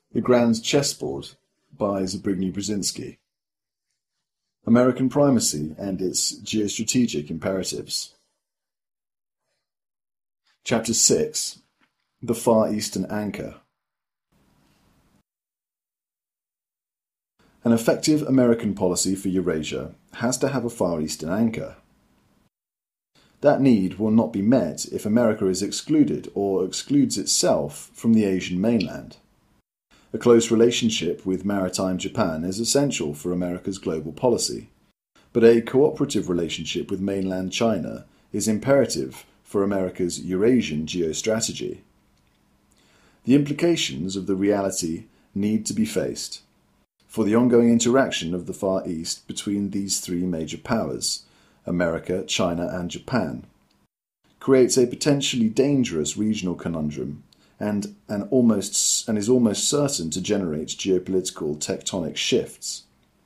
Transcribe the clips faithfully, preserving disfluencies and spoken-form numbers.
The Grand Chessboard by Zbigniew Brzezinski. American Primacy and its Geostrategic Imperatives. Chapter six. The Far Eastern Anchor. An effective American policy for Eurasia has to have a Far Eastern anchor. That need will not be met if America is excluded or excludes itself from the Asian mainland. A close relationship with maritime Japan is essential for America's global policy, but a cooperative relationship with mainland China is imperative for America's Eurasian geostrategy. The implications of the reality need to be faced, for the ongoing interaction of the Far East between these three major powers, America, China, and Japan, creates a potentially dangerous regional conundrum and, an almost, and is almost certain to generate geopolitical tectonic shifts.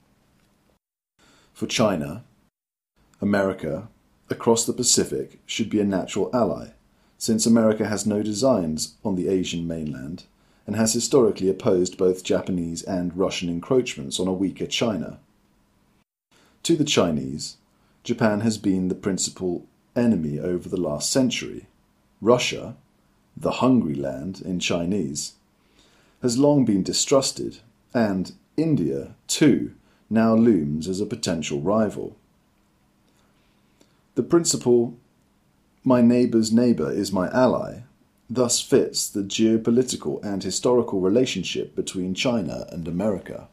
For China, America, across the Pacific, should be a natural ally, since America has no designs on the Asian mainland and has historically opposed both Japanese and Russian encroachments on a weaker China. To the Chinese, Japan has been the principal enemy over the last century. Russia, the hungry land in Chinese, has long been distrusted, and India, too, now looms as a potential rival. The principle, "my neighbour's neighbour is my ally," thus fits the geopolitical and historical relationship between China and America.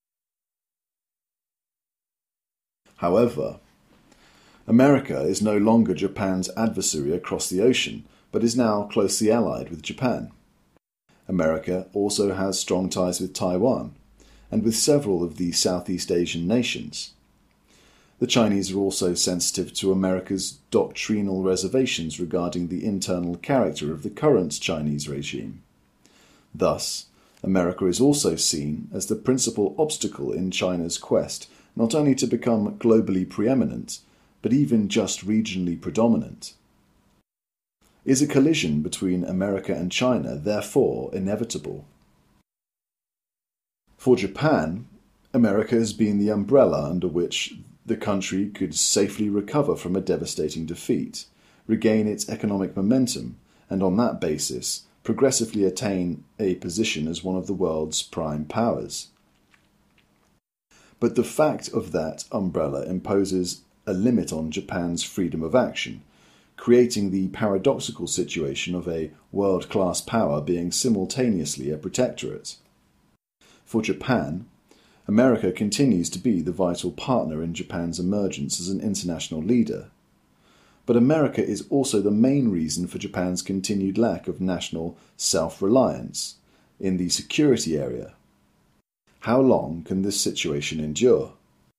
However, America is no longer Japan's adversary across the ocean, but is now closely allied with Japan. America also has strong ties with Taiwan, and with several of the Southeast Asian nations. The Chinese are also sensitive to America's doctrinal reservations regarding the internal character of the current Chinese regime. Thus, America is also seen as the principal obstacle in China's quest not only to become globally preeminent, but even just regionally predominant. Is a collision between America and China therefore inevitable? For Japan, America has been the umbrella under which the country could safely recover from a devastating defeat, regain its economic momentum, and on that basis progressively attain a position as one of the world's prime powers. But the fact of that umbrella imposes a limit on Japan's freedom of action, creating the paradoxical situation of a world-class power being simultaneously a protectorate. For Japan, America continues to be the vital partner in Japan's emergence as an international leader. But America is also the main reason for Japan's continued lack of national self-reliance in the security area. How long can this situation endure?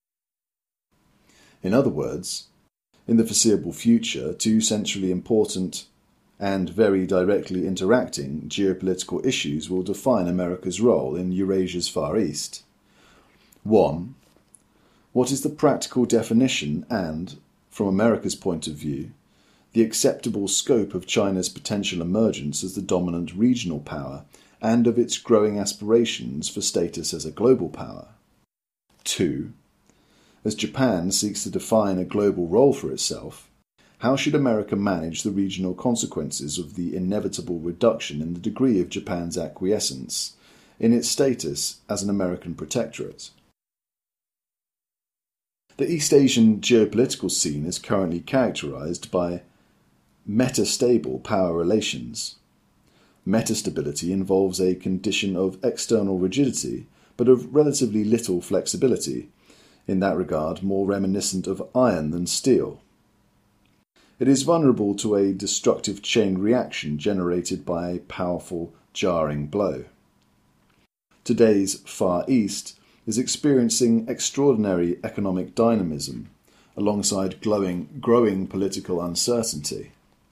In other words, in the foreseeable future, two centrally important and very directly interacting geopolitical issues will define America's role in Eurasia's Far East. One, what is the practical definition and, from America's point of view, the acceptable scope of China's potential emergence as the dominant regional power and of its growing aspirations for status as a global power? Two, as Japan seeks to define a global role for itself, how should America manage the regional consequences of the inevitable reduction in the degree of Japan's acquiescence in its status as an American protectorate? The East Asian geopolitical scene is currently characterized by metastable power relations. Metastability involves a condition of external rigidity, but of relatively little flexibility, in that regard more reminiscent of iron than steel. It is vulnerable to a destructive chain reaction generated by a powerful, jarring blow. Today's Far East is experiencing extraordinary economic dynamism, alongside glowing, growing political uncertainty.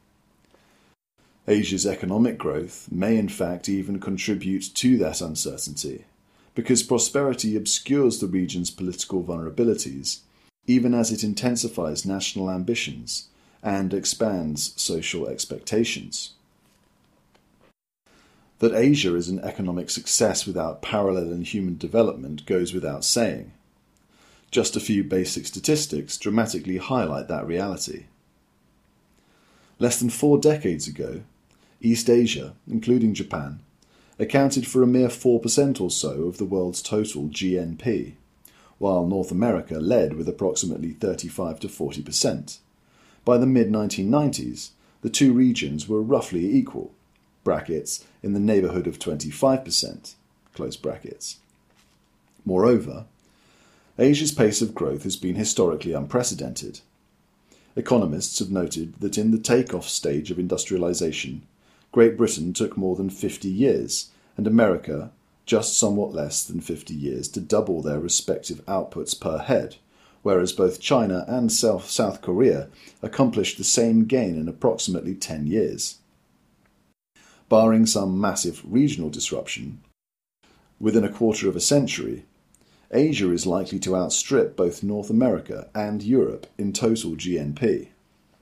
Asia's economic growth may in fact even contribute to that uncertainty, because prosperity obscures the region's political vulnerabilities, even as it intensifies national ambitions and expands social expectations. That Asia is an economic success without parallel in human development goes without saying. Just a few basic statistics dramatically highlight that reality. Less than four decades ago, East Asia, including Japan, accounted for a mere four percent or so of the world's total G N P, while North America led with approximately thirty-five to forty percent. By the mid nineteen nineties, the two regions were roughly equal, brackets, in the neighbourhood of twenty-five percent, close brackets. Moreover, Asia's pace of growth has been historically unprecedented. Economists have noted that in the take-off stage of industrialization, Great Britain took more than fifty years, and America just somewhat less than fifty years to double their respective outputs per head, whereas both China and South, South Korea accomplished the same gain in approximately ten years. Barring some massive regional disruption, within a quarter of a century, Asia is likely to outstrip both North America and Europe in total G N P.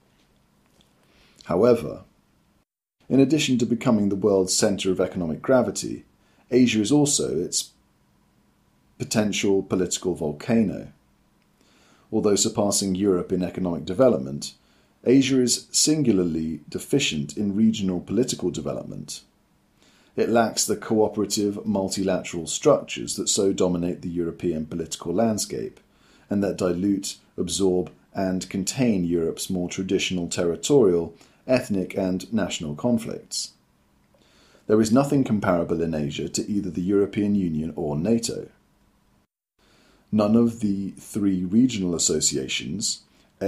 However, in addition to becoming the world's centre of economic gravity, Asia is also its potential political volcano. Although surpassing Europe in economic development, Asia is singularly deficient in regional political development. It lacks the cooperative, multilateral structures that so dominate the European political landscape, and that dilute, absorb, and contain Europe's more traditional territorial, ethnic, and national conflicts. There is nothing comparable in Asia to either the European Union or NATO. None of the three regional associations,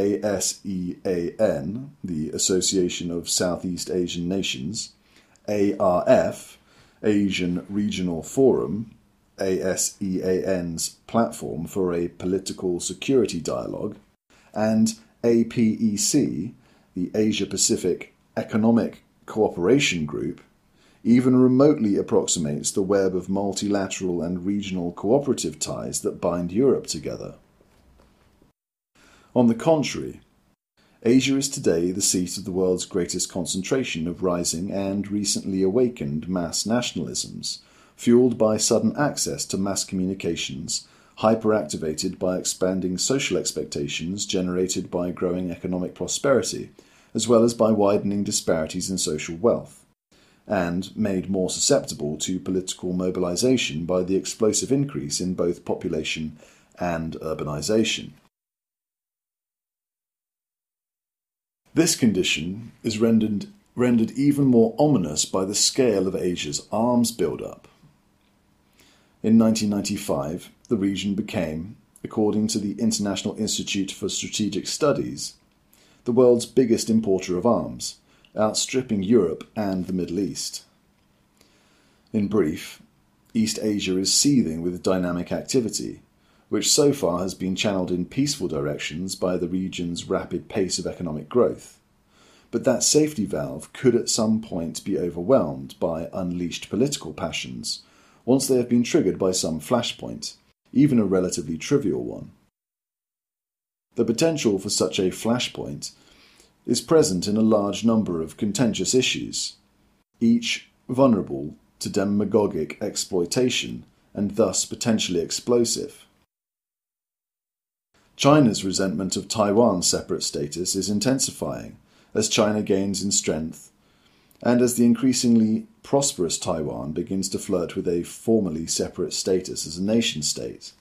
ASEAN, the Association of Southeast Asian Nations, A R F, Asian Regional Forum, ASEAN's Platform for a Political Security Dialogue, and A P E C, the Asia-Pacific Economic Cooperation Group, even remotely approximates the web of multilateral and regional cooperative ties that bind Europe together. On the contrary, Asia is today the seat of the world's greatest concentration of rising and recently awakened mass nationalisms, fueled by sudden access to mass communications, hyperactivated by expanding social expectations generated by growing economic prosperity, as well as by widening disparities in social wealth, and made more susceptible to political mobilization by the explosive increase in both population and urbanization. This condition is rendered, rendered even more ominous by the scale of Asia's arms build-up. In nineteen ninety-five, the region became, according to the International Institute for Strategic Studies, the world's biggest importer of arms, outstripping Europe and the Middle East. In brief, East Asia is seething with dynamic activity, which so far has been channeled in peaceful directions by the region's rapid pace of economic growth. But that safety valve could at some point be overwhelmed by unleashed political passions, once they have been triggered by some flashpoint, even a relatively trivial one. The potential for such a flashpoint is present in a large number of contentious issues, each vulnerable to demagogic exploitation and thus potentially explosive. China's resentment of Taiwan's separate status is intensifying as China gains in strength and as the increasingly prosperous Taiwan begins to flirt with a formally separate status as a nation-state.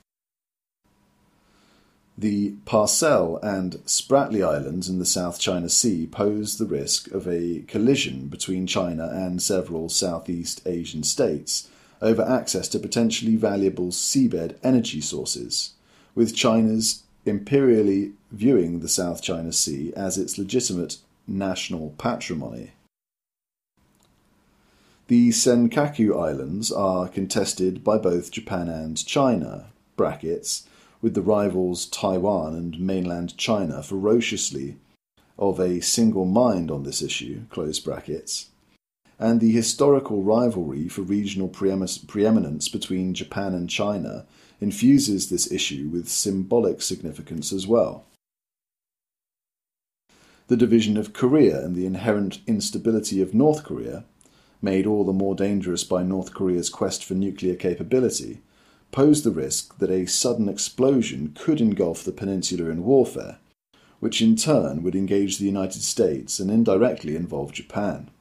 The Parcel and Spratly Islands in the South China Sea pose the risk of a collision between China and several Southeast Asian states over access to potentially valuable seabed energy sources, with China's imperially viewing the South China Sea as its legitimate national patrimony. The Senkaku Islands are contested by both Japan and China, brackets, with the rivals Taiwan and mainland China ferociously of a single mind on this issue, close brackets, and the historical rivalry for regional preeminence between Japan and China infuses this issue with symbolic significance as well. The division of Korea and the inherent instability of North Korea, made all the more dangerous by North Korea's quest for nuclear capability, posed the risk that a sudden explosion could engulf the peninsula in warfare, which in turn would engage the United States and indirectly involve Japan.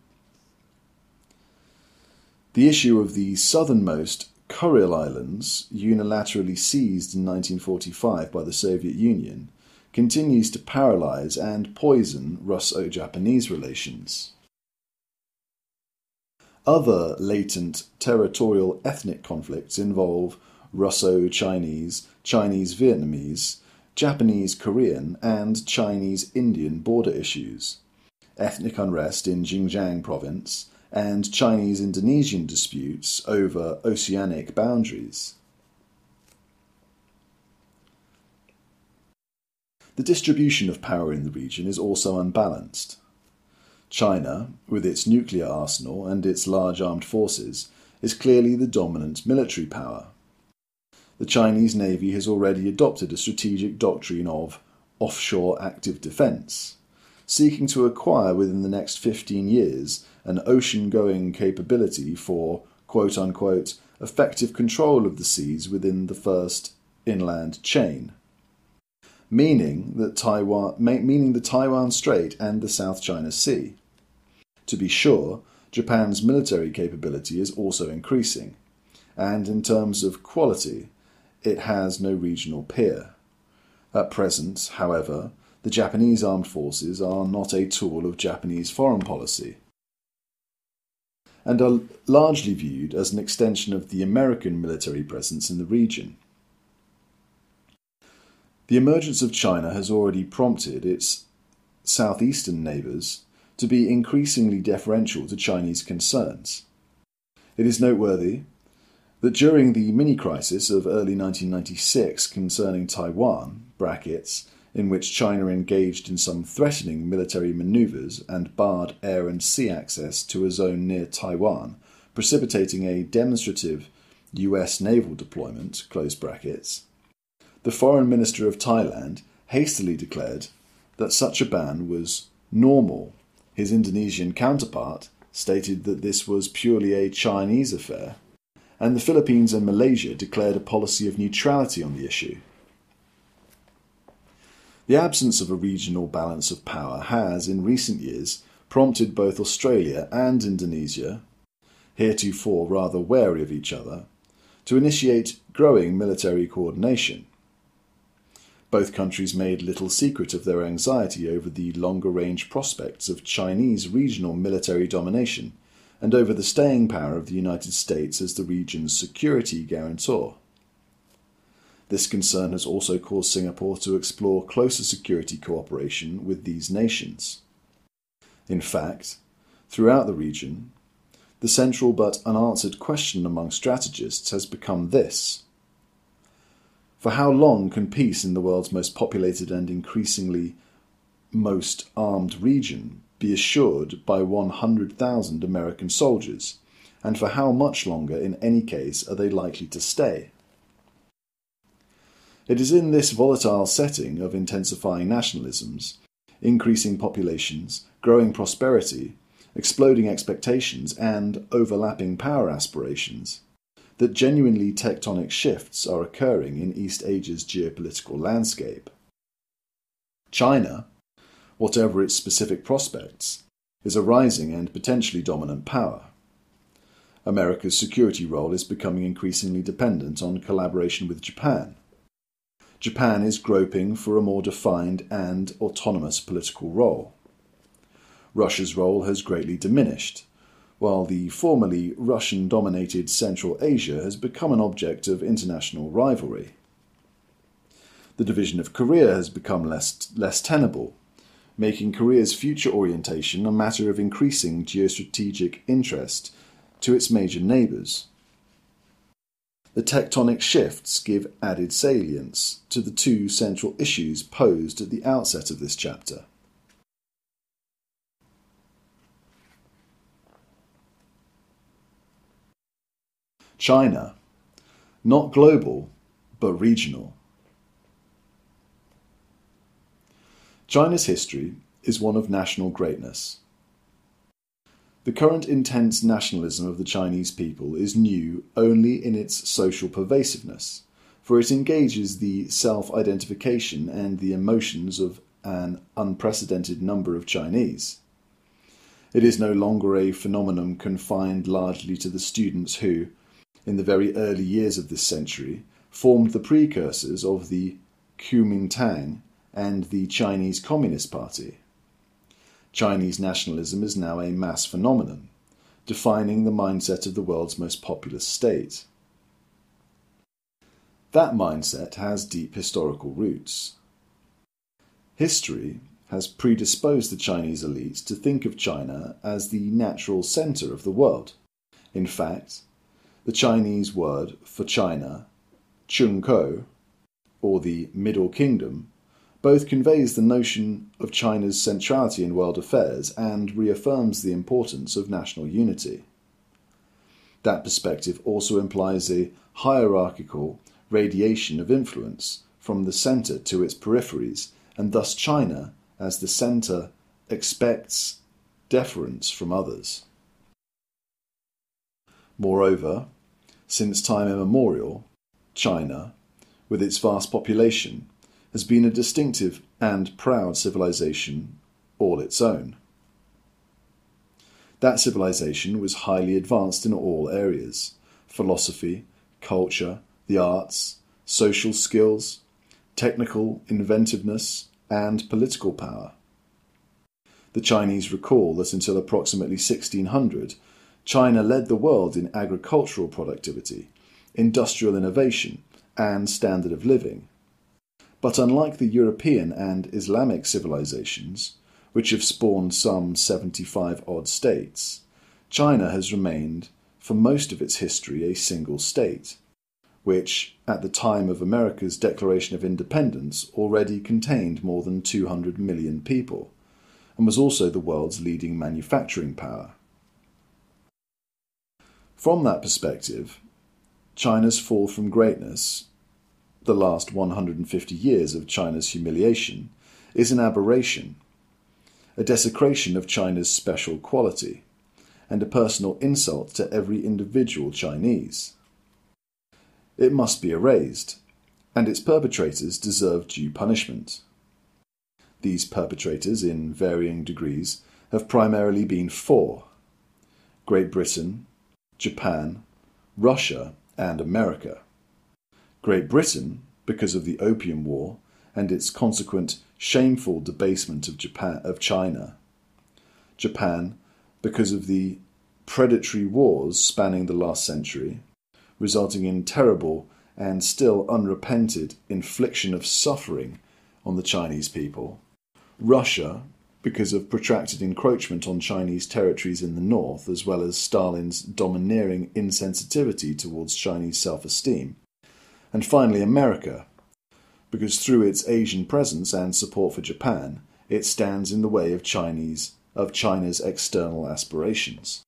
The issue of the southernmost Kuril Islands, unilaterally seized in nineteen forty-five by the Soviet Union, continues to paralyze and poison Russo-Japanese relations. Other latent territorial ethnic conflicts involve Russo-Chinese, Chinese-Vietnamese, Japanese-Korean, and Chinese-Indian border issues, ethnic unrest in Xinjiang province, and Chinese-Indonesian disputes over oceanic boundaries. The distribution of power in the region is also unbalanced. China, with its nuclear arsenal and its large armed forces, is clearly the dominant military power. The Chinese Navy has already adopted a strategic doctrine of offshore active defence, seeking to acquire within the next fifteen years an ocean-going capability for quote-unquote effective control of the seas within the first inland chain, meaning that Taiwan, meaning the Taiwan Strait and the South China Sea. To be sure, Japan's military capability is also increasing, and in terms of quality, it has no regional peer. At present, however, the Japanese armed forces are not a tool of Japanese foreign policy, and are largely viewed as an extension of the American military presence in the region. The emergence of China has already prompted its southeastern neighbours to be increasingly deferential to Chinese concerns. It is noteworthy that during the mini-crisis of early nineteen ninety-six concerning Taiwan, brackets, in which China engaged in some threatening military manoeuvres and barred air and sea access to a zone near Taiwan, precipitating a demonstrative U S naval deployment, close brackets, the Foreign Minister of Thailand hastily declared that such a ban was normal. His Indonesian counterpart stated that this was purely a Chinese affair, and the Philippines and Malaysia declared a policy of neutrality on the issue. The absence of a regional balance of power has, in recent years, prompted both Australia and Indonesia, heretofore rather wary of each other, to initiate growing military coordination. Both countries made little secret of their anxiety over the longer-range prospects of Chinese regional military domination and over the staying power of the United States as the region's security guarantor. This concern has also caused Singapore to explore closer security cooperation with these nations. In fact, throughout the region, the central but unanswered question among strategists has become this: for how long can peace in the world's most populated and increasingly most armed region be assured by one hundred thousand American soldiers, and for how much longer in any case are they likely to stay? It is in this volatile setting of intensifying nationalisms, increasing populations, growing prosperity, exploding expectations, and overlapping power aspirations that genuinely tectonic shifts are occurring in East Asia's geopolitical landscape. China, whatever its specific prospects, is a rising and potentially dominant power. America's security role is becoming increasingly dependent on collaboration with Japan. Japan is groping for a more defined and autonomous political role. Russia's role has greatly diminished, while the formerly Russian-dominated Central Asia has become an object of international rivalry. The division of Korea has become less, less tenable, making Korea's future orientation a matter of increasing geostrategic interest to its major neighbours. The tectonic shifts give added salience to the two central issues posed at the outset of this chapter. China, not global, but regional. China's history is one of national greatness. The current intense nationalism of the Chinese people is new only in its social pervasiveness, for it engages the self-identification and the emotions of an unprecedented number of Chinese. It is no longer a phenomenon confined largely to the students who, in the very early years of this century, formed the precursors of the Kuomintang and the Chinese Communist Party. Chinese nationalism is now a mass phenomenon, defining the mindset of the world's most populous state. That mindset has deep historical roots. History has predisposed the Chinese elites to think of China as the natural centre of the world. In fact, the Chinese word for China, Chunkou, or the Middle Kingdom, both conveys the notion of China's centrality in world affairs and reaffirms the importance of national unity. That perspective also implies a hierarchical radiation of influence from the centre to its peripheries, and thus China, as the centre, expects deference from others. Moreover, since time immemorial, China, with its vast population, has been a distinctive and proud civilization all its own. That civilization was highly advanced in all areas: philosophy, culture, the arts, social skills, technical inventiveness, and political power. The Chinese recall that until approximately sixteen hundred, China led the world in agricultural productivity, industrial innovation, and standard of living. But unlike the European and Islamic civilizations, which have spawned some seventy-five odd states, China has remained, for most of its history, a single state, which, at the time of America's Declaration of Independence, already contained more than two hundred million people, and was also the world's leading manufacturing power. From that perspective, China's fall from greatness, the last one hundred fifty years of China's humiliation, is an aberration, a desecration of China's special quality, and a personal insult to every individual Chinese. It must be erased, and its perpetrators deserve due punishment. These perpetrators, in varying degrees, have primarily been four: Great Britain, Japan, Russia, and America. Great Britain, because of the Opium War and its consequent shameful debasement of Japan, of China. Japan, because of the predatory wars spanning the last century, resulting in terrible and still unrepented infliction of suffering on the Chinese people. Russia, because of protracted encroachment on Chinese territories in the north, as well as Stalin's domineering insensitivity towards Chinese self-esteem. And finally, America, because through its Asian presence and support for Japan, it stands in the way of Chinese of China's external aspirations.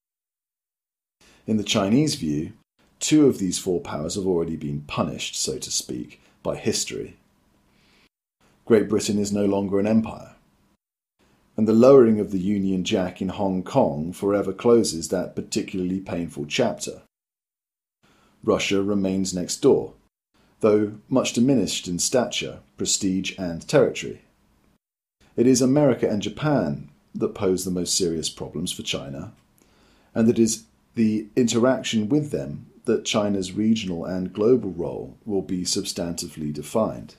In the Chinese view, two of these four powers have already been punished, so to speak, by history. Great Britain is no longer an empire, and the lowering of the Union Jack in Hong Kong forever closes that particularly painful chapter. Russia remains next door, though much diminished in stature, prestige, and territory. It is America and Japan that pose the most serious problems for China, and it is the interaction with them that China's regional and global role will be substantively defined.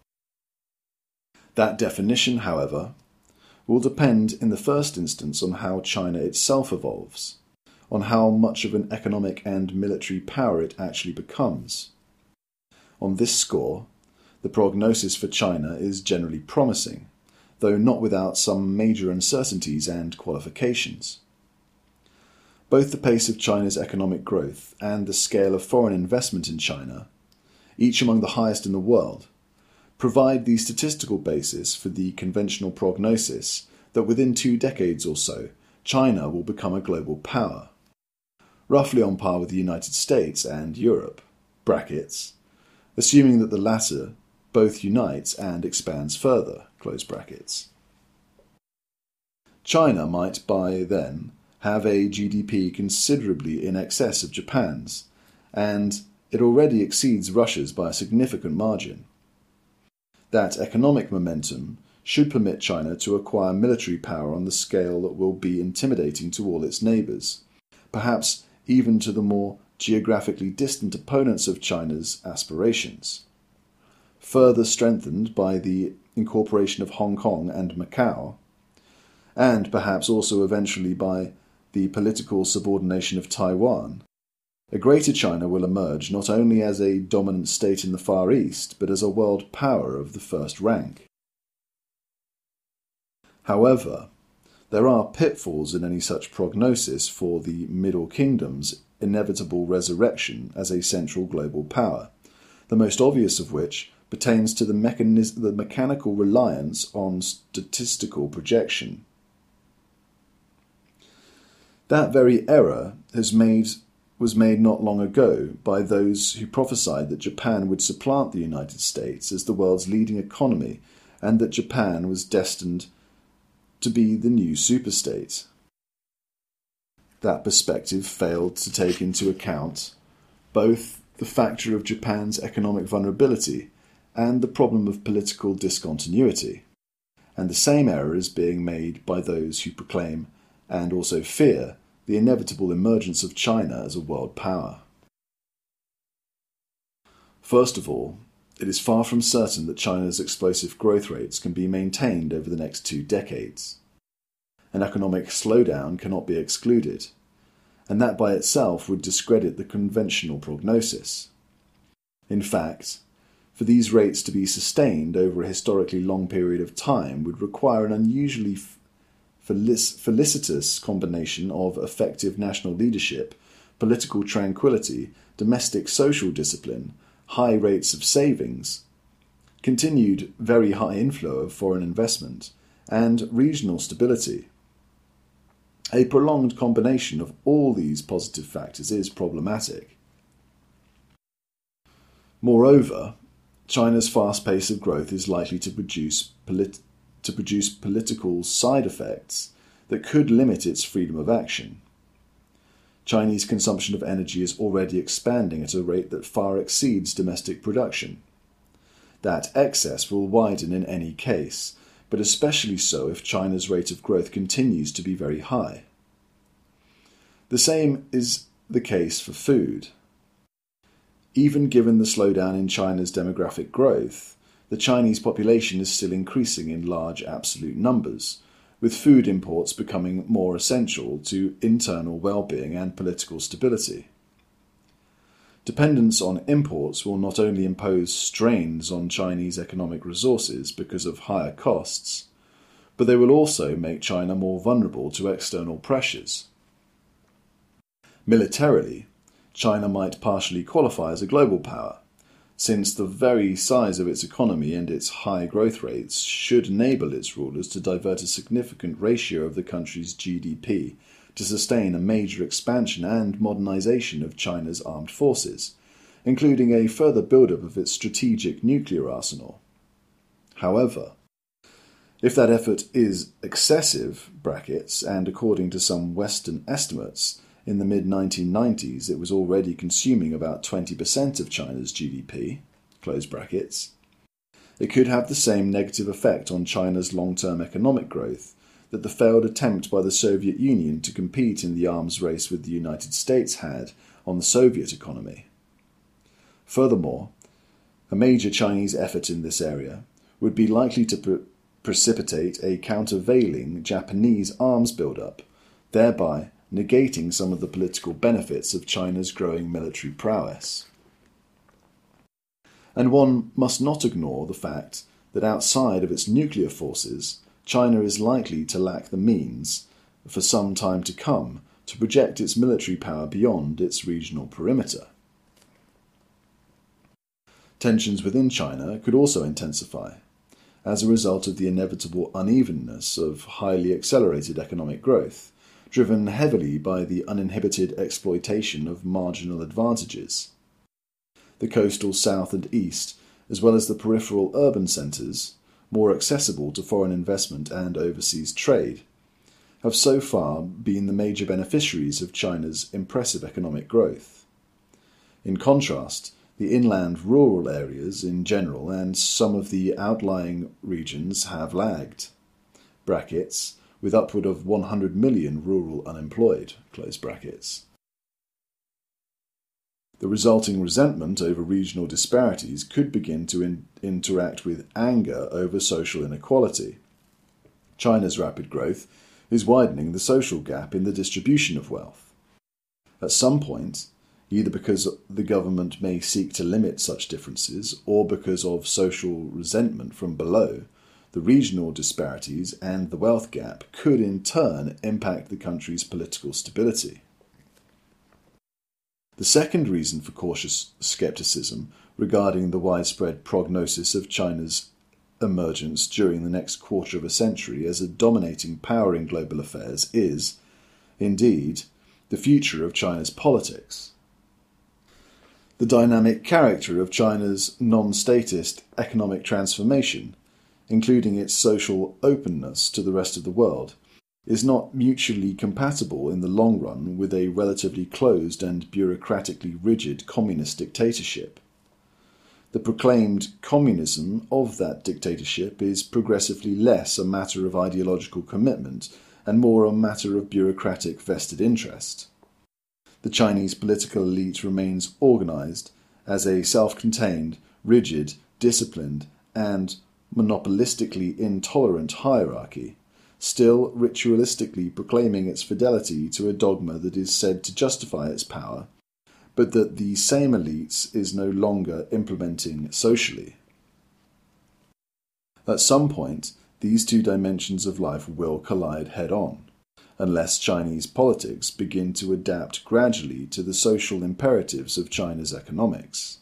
That definition, however, will depend in the first instance on how China itself evolves, on how much of an economic and military power it actually becomes. On this score, the prognosis for China is generally promising, though not without some major uncertainties and qualifications. Both the pace of China's economic growth and the scale of foreign investment in China, each among the highest in the world, provide the statistical basis for the conventional prognosis that within two decades or so, China will become a global power, roughly on par with the United States and Europe, brackets, assuming that the latter both unites and expands further, close brackets. China might by then have a G D P considerably in excess of Japan's, and it already exceeds Russia's by a significant margin. That economic momentum should permit China to acquire military power on the scale that will be intimidating to all its neighbours, perhaps even to the more geographically distant opponents of China's aspirations. Further strengthened by the incorporation of Hong Kong and Macau, and perhaps also eventually by the political subordination of Taiwan, a Greater China will emerge not only as a dominant state in the Far East, but as a world power of the first rank. However, there are pitfalls in any such prognosis for the Middle Kingdom's inevitable resurrection as a central global power, the most obvious of which pertains to the, mechanis- the mechanical reliance on statistical projection. That very error has made was made not long ago by those who prophesied that Japan would supplant the United States as the world's leading economy and that Japan was destined to be the new superstate. That perspective failed to take into account both the factor of Japan's economic vulnerability and the problem of political discontinuity, and the same error is being made by those who proclaim, and also fear, the inevitable emergence of China as a world power. First of all, it is far from certain that China's explosive growth rates can be maintained over the next two decades. An economic slowdown cannot be excluded, and that by itself would discredit the conventional prognosis. In fact, for these rates to be sustained over a historically long period of time would require an unusually felicitous combination of effective national leadership, political tranquility, domestic social discipline, high rates of savings, continued very high inflow of foreign investment, and regional stability. A prolonged combination of all these positive factors is problematic. Moreover, China's fast pace of growth is likely to produce polit- to produce political side effects that could limit its freedom of action. Chinese consumption of energy is already expanding at a rate that far exceeds domestic production. That excess will widen in any case, but especially so if China's rate of growth continues to be very high. The same is the case for food. Even given the slowdown in China's demographic growth, the Chinese population is still increasing in large absolute numbers, with food imports becoming more essential to internal well-being and political stability. Dependence on imports will not only impose strains on Chinese economic resources because of higher costs, but they will also make China more vulnerable to external pressures. Militarily, China might partially qualify as a global power, since the very size of its economy and its high growth rates should enable its rulers to divert a significant ratio of the country's G D P to sustain a major expansion and modernization of China's armed forces, including a further build-up of its strategic nuclear arsenal. However, if that effort is excessive, brackets, and according to some Western estimates, in the mid nineteen nineties it was already consuming about twenty percent of China's G D P, close brackets, it could have the same negative effect on China's long-term economic growth that the failed attempt by the Soviet Union to compete in the arms race with the United States had on the Soviet economy. Furthermore, a major Chinese effort in this area would be likely to pre- precipitate a countervailing Japanese arms build-up, thereby negating some of the political benefits of China's growing military prowess. And one must not ignore the fact that outside of its nuclear forces, China is likely to lack the means, for some time to come, to project its military power beyond its regional perimeter. Tensions within China could also intensify, as a result of the inevitable unevenness of highly accelerated economic growth, driven heavily by the uninhibited exploitation of marginal advantages. The coastal south and east, as well as the peripheral urban centres, more accessible to foreign investment and overseas trade, have so far been the major beneficiaries of China's impressive economic growth. In contrast, the inland rural areas in general and some of the outlying regions have lagged. Brackets, with upward of one hundred million rural unemployed. Close brackets. The resulting resentment over regional disparities could begin to in- interact with anger over social inequality. China's rapid growth is widening the social gap in the distribution of wealth. At some point, either because the government may seek to limit such differences or because of social resentment from below, the regional disparities and the wealth gap could in turn impact the country's political stability. The second reason for cautious skepticism regarding the widespread prognosis of China's emergence during the next quarter of a century as a dominating power in global affairs is, indeed, the future of China's politics. The dynamic character of China's non-statist economic transformation, including its social openness to the rest of the world, is not mutually compatible in the long run with a relatively closed and bureaucratically rigid communist dictatorship. The proclaimed communism of that dictatorship is progressively less a matter of ideological commitment and more a matter of bureaucratic vested interest. The Chinese political elite remains organized as a self-contained, rigid, disciplined, and monopolistically intolerant hierarchy, still ritualistically proclaiming its fidelity to a dogma that is said to justify its power, but that the same elites is no longer implementing socially. At some point, these two dimensions of life will collide head-on, unless Chinese politics begin to adapt gradually to the social imperatives of China's economics.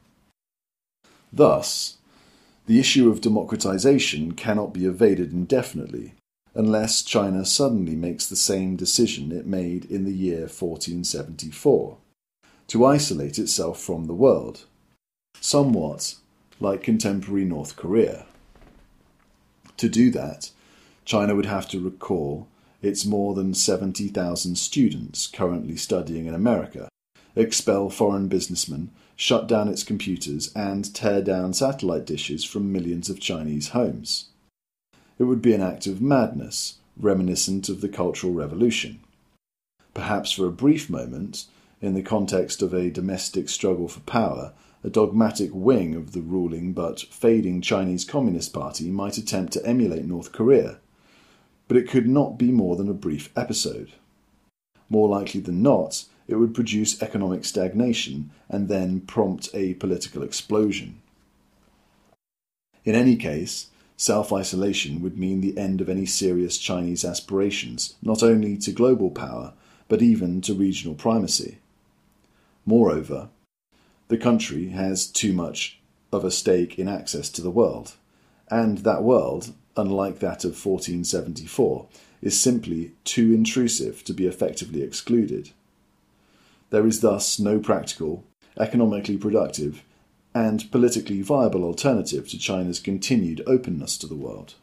Thus, the issue of democratization cannot be evaded indefinitely, unless China suddenly makes the same decision it made in the year fourteen seventy-four, to isolate itself from the world, somewhat like contemporary North Korea. To do that, China would have to recall its more than seventy thousand students currently studying in America, expel foreign businessmen, shut down its computers, and tear down satellite dishes from millions of Chinese homes. It would be an act of madness, reminiscent of the Cultural Revolution. Perhaps for a brief moment, in the context of a domestic struggle for power, a dogmatic wing of the ruling but fading Chinese Communist Party might attempt to emulate North Korea, but it could not be more than a brief episode. More likely than not, it would produce economic stagnation and then prompt a political explosion. In any case, self-isolation would mean the end of any serious Chinese aspirations, not only to global power, but even to regional primacy. Moreover, the country has too much of a stake in access to the world, and that world, unlike that of fourteen seventy-four, is simply too intrusive to be effectively excluded. There is thus no practical, economically productive, and politically viable alternative to China's continued openness to the world.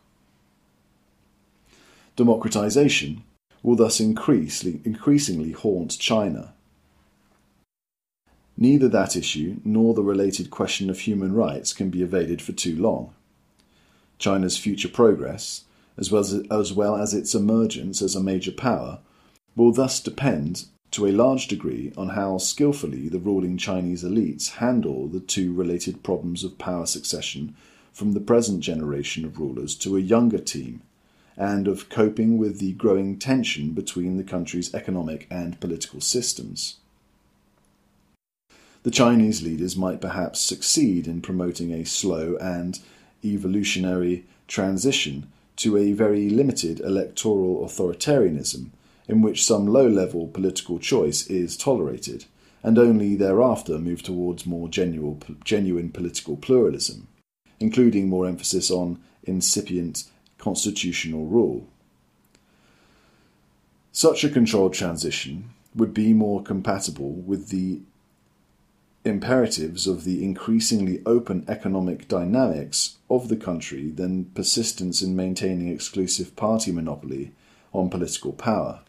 Democratization will thus increasingly, increasingly haunt China. Neither that issue nor the related question of human rights can be evaded for too long. China's future progress, as well as, as well as its emergence as a major power, will thus depend to a large degree on how skillfully the ruling Chinese elites handle the two related problems of power succession from the present generation of rulers to a younger team, and of coping with the growing tension between the country's economic and political systems. The Chinese leaders might perhaps succeed in promoting a slow and evolutionary transition to a very limited electoral authoritarianism in which some low-level political choice is tolerated, and only thereafter move towards more genuine, genuine political pluralism, including more emphasis on incipient constitutional rule. Such a controlled transition would be more compatible with the imperatives of the increasingly open economic dynamics of the country than persistence in maintaining exclusive party monopoly on political power.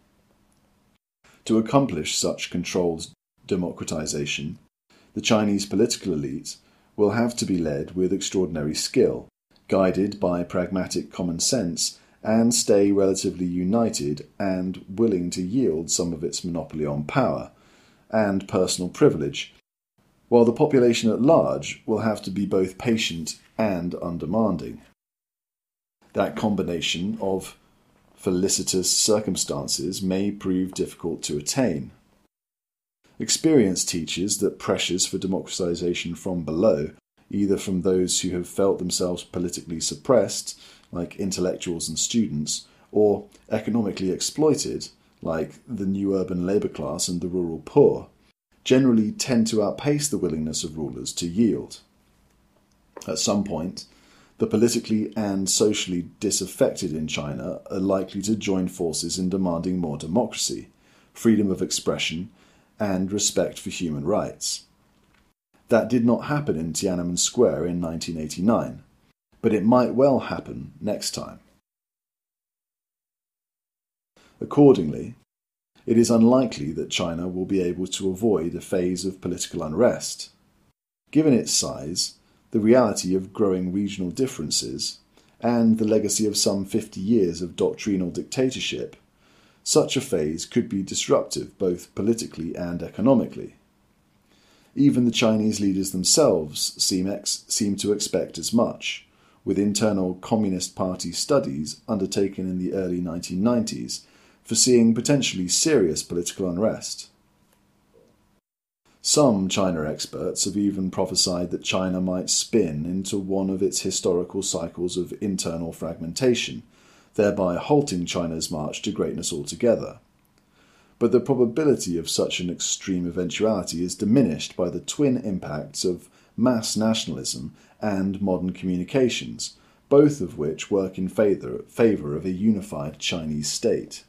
To accomplish such controlled democratization, the Chinese political elite will have to be led with extraordinary skill, guided by pragmatic common sense, and stay relatively united and willing to yield some of its monopoly on power and personal privilege, while the population at large will have to be both patient and undemanding. That combination of felicitous circumstances may prove difficult to attain. Experience teaches that pressures for democratization from below, either from those who have felt themselves politically suppressed, like intellectuals and students, or economically exploited, like the new urban labour class and the rural poor, generally tend to outpace the willingness of rulers to yield. At some point, the politically and socially disaffected in China are likely to join forces in demanding more democracy, freedom of expression, and respect for human rights. That did not happen in Tiananmen Square in nineteen eighty-nine, but it might well happen next time. Accordingly, it is unlikely that China will be able to avoid a phase of political unrest. Given its size, the reality of growing regional differences, and the legacy of some fifty years of doctrinal dictatorship, such a phase could be disruptive both politically and economically. Even the Chinese leaders themselves seem, ex- seem to expect as much, with internal Communist Party studies undertaken in the early nineteen nineties, foreseeing potentially serious political unrest. Some China experts have even prophesied that China might spin into one of its historical cycles of internal fragmentation, thereby halting China's march to greatness altogether. But the probability of such an extreme eventuality is diminished by the twin impacts of mass nationalism and modern communications, both of which work in favour favour of a unified Chinese state.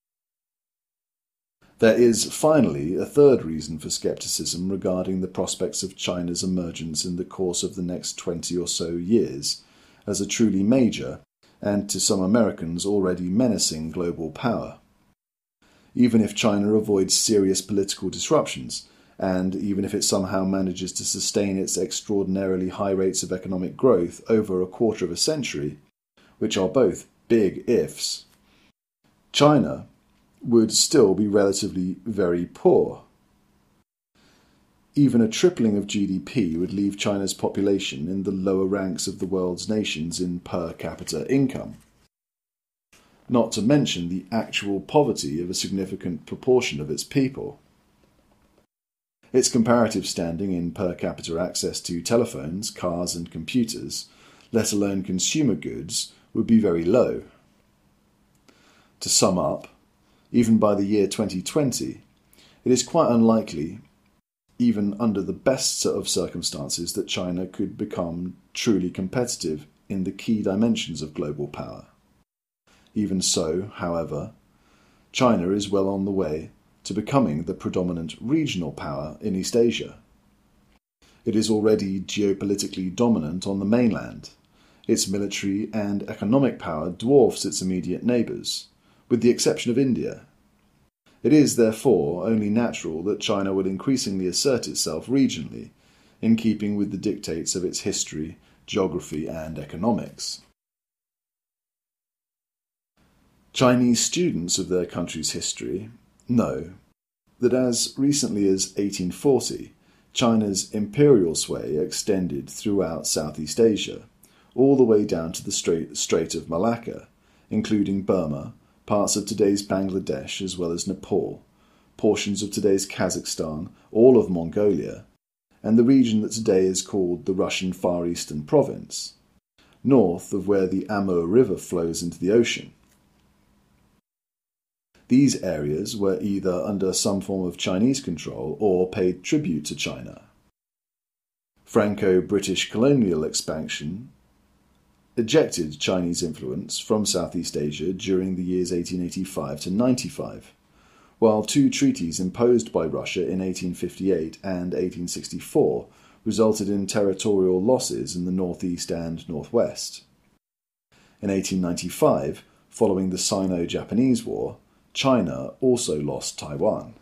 There is, finally, a third reason for scepticism regarding the prospects of China's emergence in the course of the next twenty or so years as a truly major, and to some Americans already menacing, global power. Even if China avoids serious political disruptions, and even if it somehow manages to sustain its extraordinarily high rates of economic growth over a quarter of a century, which are both big ifs, China would still be relatively very poor. Even a tripling of G D P would leave China's population in the lower ranks of the world's nations in per capita income, not to mention the actual poverty of a significant proportion of its people. Its comparative standing in per capita access to telephones, cars and computers, let alone consumer goods, would be very low. To sum up, even by the year twenty twenty, it is quite unlikely, even under the best of circumstances, that China could become truly competitive in the key dimensions of global power. Even so, however, China is well on the way to becoming the predominant regional power in East Asia. It is already geopolitically dominant on the mainland. Its military and economic power dwarfs its immediate neighbours, with the exception of India. It is, therefore, only natural that China will increasingly assert itself regionally, in keeping with the dictates of its history, geography, and economics. Chinese students of their country's history know that as recently as eighteen forty, China's imperial sway extended throughout Southeast Asia, all the way down to the Strait, Strait of Malacca, including Burma, parts of today's Bangladesh as well as Nepal, portions of today's Kazakhstan, all of Mongolia, and the region that today is called the Russian Far Eastern Province, north of where the Amur River flows into the ocean. These areas were either under some form of Chinese control or paid tribute to China. Franco-British colonial expansion ejected Chinese influence from Southeast Asia during the years eighteen eighty-five to ninety-five, while two treaties imposed by Russia in eighteen fifty-eight and eighteen sixty-four resulted in territorial losses in the northeast and northwest. In eighteen ninety-five, following the Sino-Japanese War, China also lost Taiwan.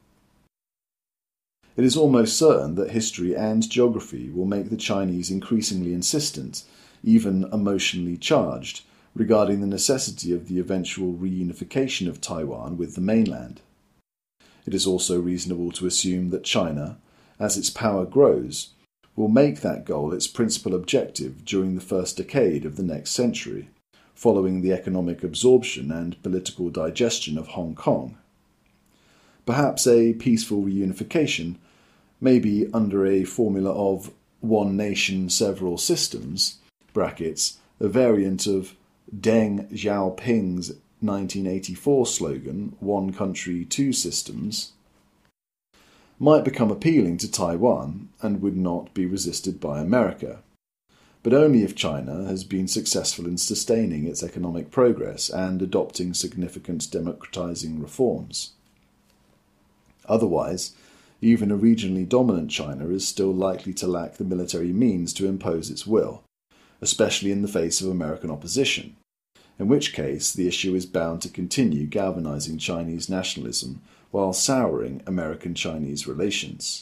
It is almost certain that history and geography will make the Chinese increasingly insistent, even emotionally charged, regarding the necessity of the eventual reunification of Taiwan with the mainland. It is also reasonable to assume that China, as its power grows, will make that goal its principal objective during the first decade of the next century, following the economic absorption and political digestion of Hong Kong. Perhaps a peaceful reunification, maybe under a formula of one nation, several systems, brackets, a variant of Deng Xiaoping's nineteen eighty-four slogan, one country, two systems, might become appealing to Taiwan and would not be resisted by America, but only if China has been successful in sustaining its economic progress and adopting significant democratizing reforms. Otherwise, even a regionally dominant China is still likely to lack the military means to impose its will, especially in the face of American opposition, in which case the issue is bound to continue galvanizing Chinese nationalism while souring American-Chinese relations.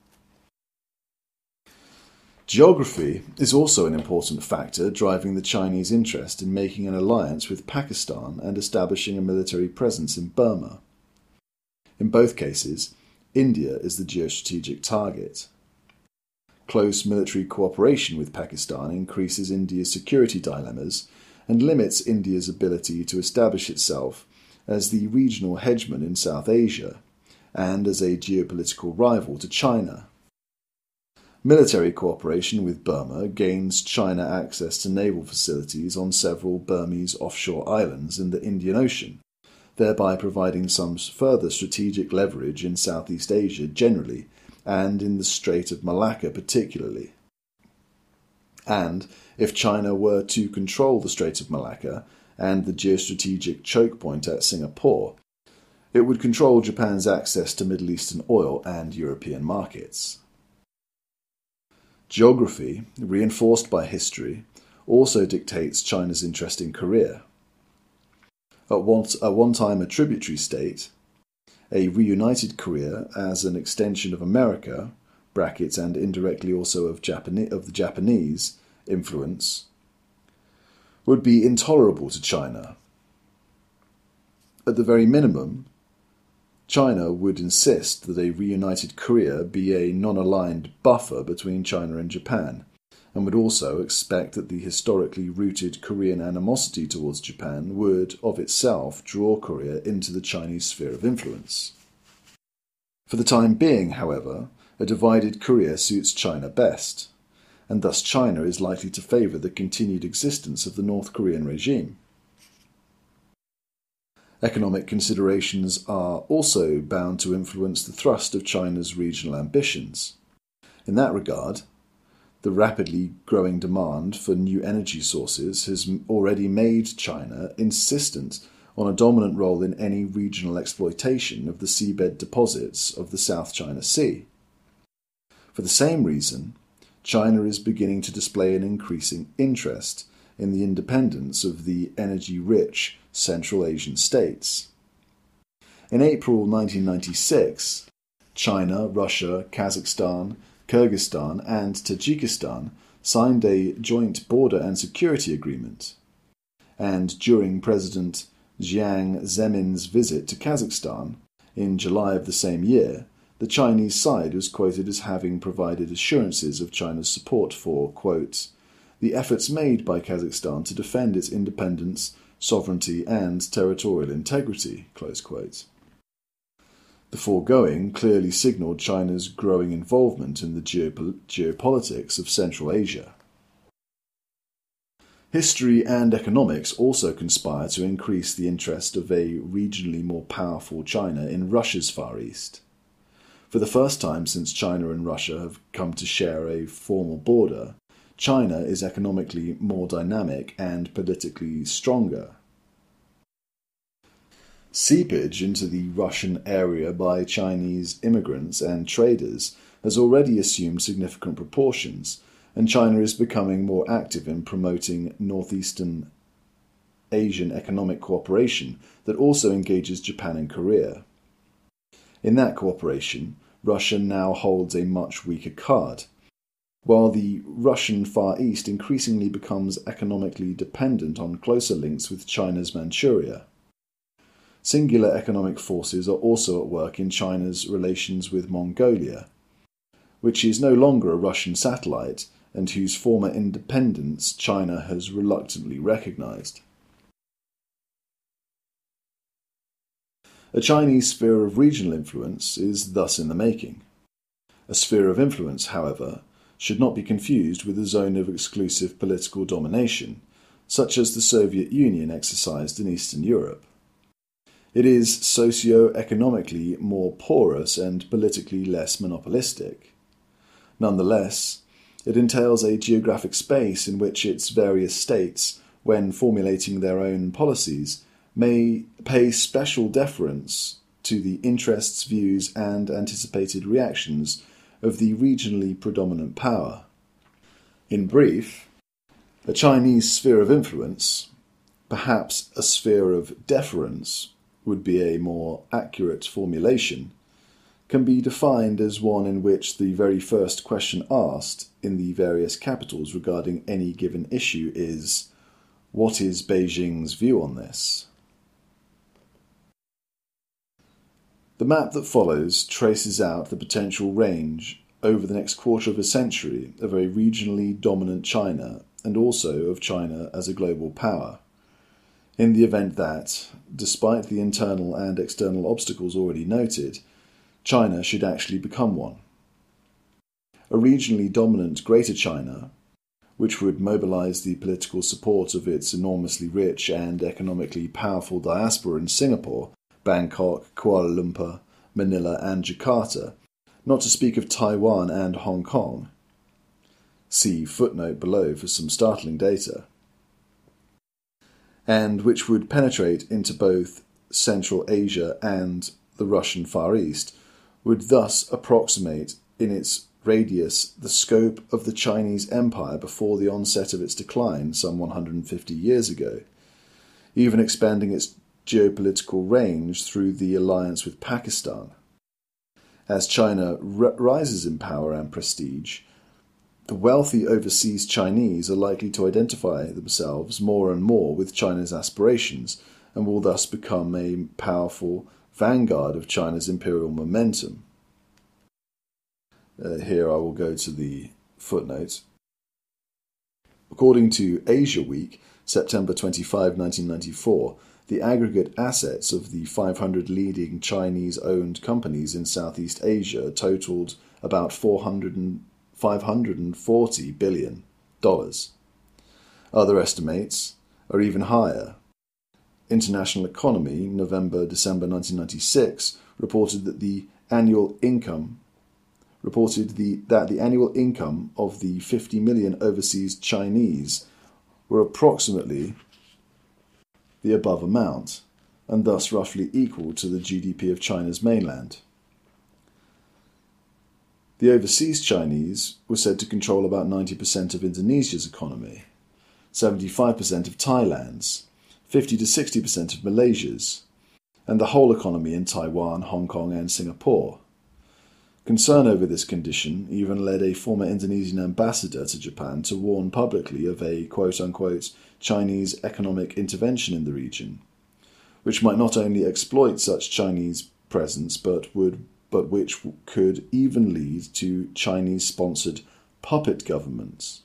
Geography is also an important factor driving the Chinese interest in making an alliance with Pakistan and establishing a military presence in Burma. In both cases, India is the geostrategic target. Close military cooperation with Pakistan increases India's security dilemmas and limits India's ability to establish itself as the regional hegemon in South Asia and as a geopolitical rival to China. Military cooperation with Burma gains China access to naval facilities on several Burmese offshore islands in the Indian Ocean, thereby providing some further strategic leverage in Southeast Asia generally and in the Strait of Malacca particularly. And if China were to control the Strait of Malacca and the geostrategic choke point at Singapore, it would control Japan's access to Middle Eastern oil and European markets. Geography, reinforced by history, also dictates China's interest in Korea. At one, at one time a tributary state, a reunited Korea as an extension of America, brackets, and indirectly also of, Japan- of the Japanese influence, would be intolerable to China. At the very minimum, China would insist that a reunited Korea be a non-aligned buffer between China and Japan, and would also expect that the historically rooted Korean animosity towards Japan would, of itself, draw Korea into the Chinese sphere of influence. For the time being, however, a divided Korea suits China best, and thus China is likely to favour the continued existence of the North Korean regime. Economic considerations are also bound to influence the thrust of China's regional ambitions. In that regard, the rapidly growing demand for new energy sources has already made China insistent on a dominant role in any regional exploitation of the seabed deposits of the South China Sea. For the same reason, China is beginning to display an increasing interest in the independence of the energy-rich Central Asian states. In April nineteen ninety-six, China, Russia, Kazakhstan, Kyrgyzstan and Tajikistan signed a joint border and security agreement, and during President Jiang Zemin's visit to Kazakhstan in July of the same year, the Chinese side was quoted as having provided assurances of China's support for, quote, the efforts made by Kazakhstan to defend its independence, sovereignty and territorial integrity, close quote. The foregoing clearly signalled China's growing involvement in the geopol- geopolitics of Central Asia. History and economics also conspire to increase the interest of a regionally more powerful China in Russia's Far East. For the first time since China and Russia have come to share a formal border, China is economically more dynamic and politically stronger. Seepage into the Russian area by Chinese immigrants and traders has already assumed significant proportions, and China is becoming more active in promoting northeastern Asian economic cooperation that also engages Japan and Korea. In that cooperation, Russia now holds a much weaker card, while the Russian Far East increasingly becomes economically dependent on closer links with China's Manchuria. Singular economic forces are also at work in China's relations with Mongolia, which is no longer a Russian satellite and whose former independence China has reluctantly recognized. A Chinese sphere of regional influence is thus in the making. A sphere of influence, however, should not be confused with a zone of exclusive political domination, such as the Soviet Union exercised in Eastern Europe. It is socio-economically more porous and politically less monopolistic. Nonetheless, it entails a geographic space in which its various states, when formulating their own policies, may pay special deference to the interests, views, and anticipated reactions of the regionally predominant power. In brief, a Chinese sphere of influence, perhaps a sphere of deference would be a more accurate formulation, can be defined as one in which the very first question asked in the various capitals regarding any given issue is, what is Beijing's view on this? The map that follows traces out the potential range over the next quarter of a century of a regionally dominant China and also of China as a global power, in the event that, despite the internal and external obstacles already noted, China should actually become one. A regionally dominant Greater China, which would mobilize the political support of its enormously rich and economically powerful diaspora in Singapore, Bangkok, Kuala Lumpur, Manila, and Jakarta, not to speak of Taiwan and Hong Kong. See footnote below for some startling data. And which would penetrate into both Central Asia and the Russian Far East, would thus approximate in its radius the scope of the Chinese Empire before the onset of its decline some one hundred fifty years ago, even expanding its geopolitical range through the alliance with Pakistan. As China r- rises in power and prestige, the wealthy overseas Chinese are likely to identify themselves more and more with China's aspirations and will thus become a powerful vanguard of China's imperial momentum. Uh, here I will go to the footnote. According to Asia Week, September twenty-fifth, nineteen ninety-four, the aggregate assets of the five hundred leading Chinese-owned companies in Southeast Asia totaled about four hundred five hundred forty billion dollars. Other estimates are even higher. International Economy, November-December nineteen ninety-six, reported that the annual income reported the, that the annual income of the fifty million overseas Chinese were approximately the above amount, and thus roughly equal to the G D P of China's mainland. The overseas Chinese were said to control about ninety percent of Indonesia's economy, seventy-five percent of Thailand's, fifty to sixty percent of Malaysia's, and the whole economy in Taiwan, Hong Kong, and Singapore. Concern over this condition even led a former Indonesian ambassador to Japan to warn publicly of a quote-unquote Chinese economic intervention in the region, which might not only exploit such Chinese presence but would but which could even lead to Chinese-sponsored puppet governments.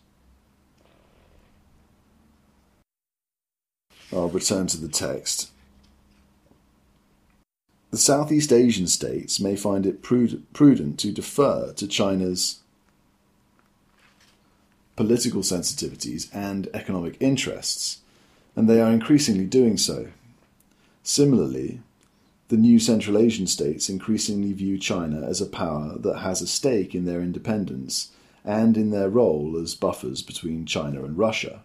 I'll return to the text. The Southeast Asian states may find it prudent to defer to China's political sensitivities and economic interests, and they are increasingly doing so. Similarly, the new Central Asian states increasingly view China as a power that has a stake in their independence and in their role as buffers between China and Russia.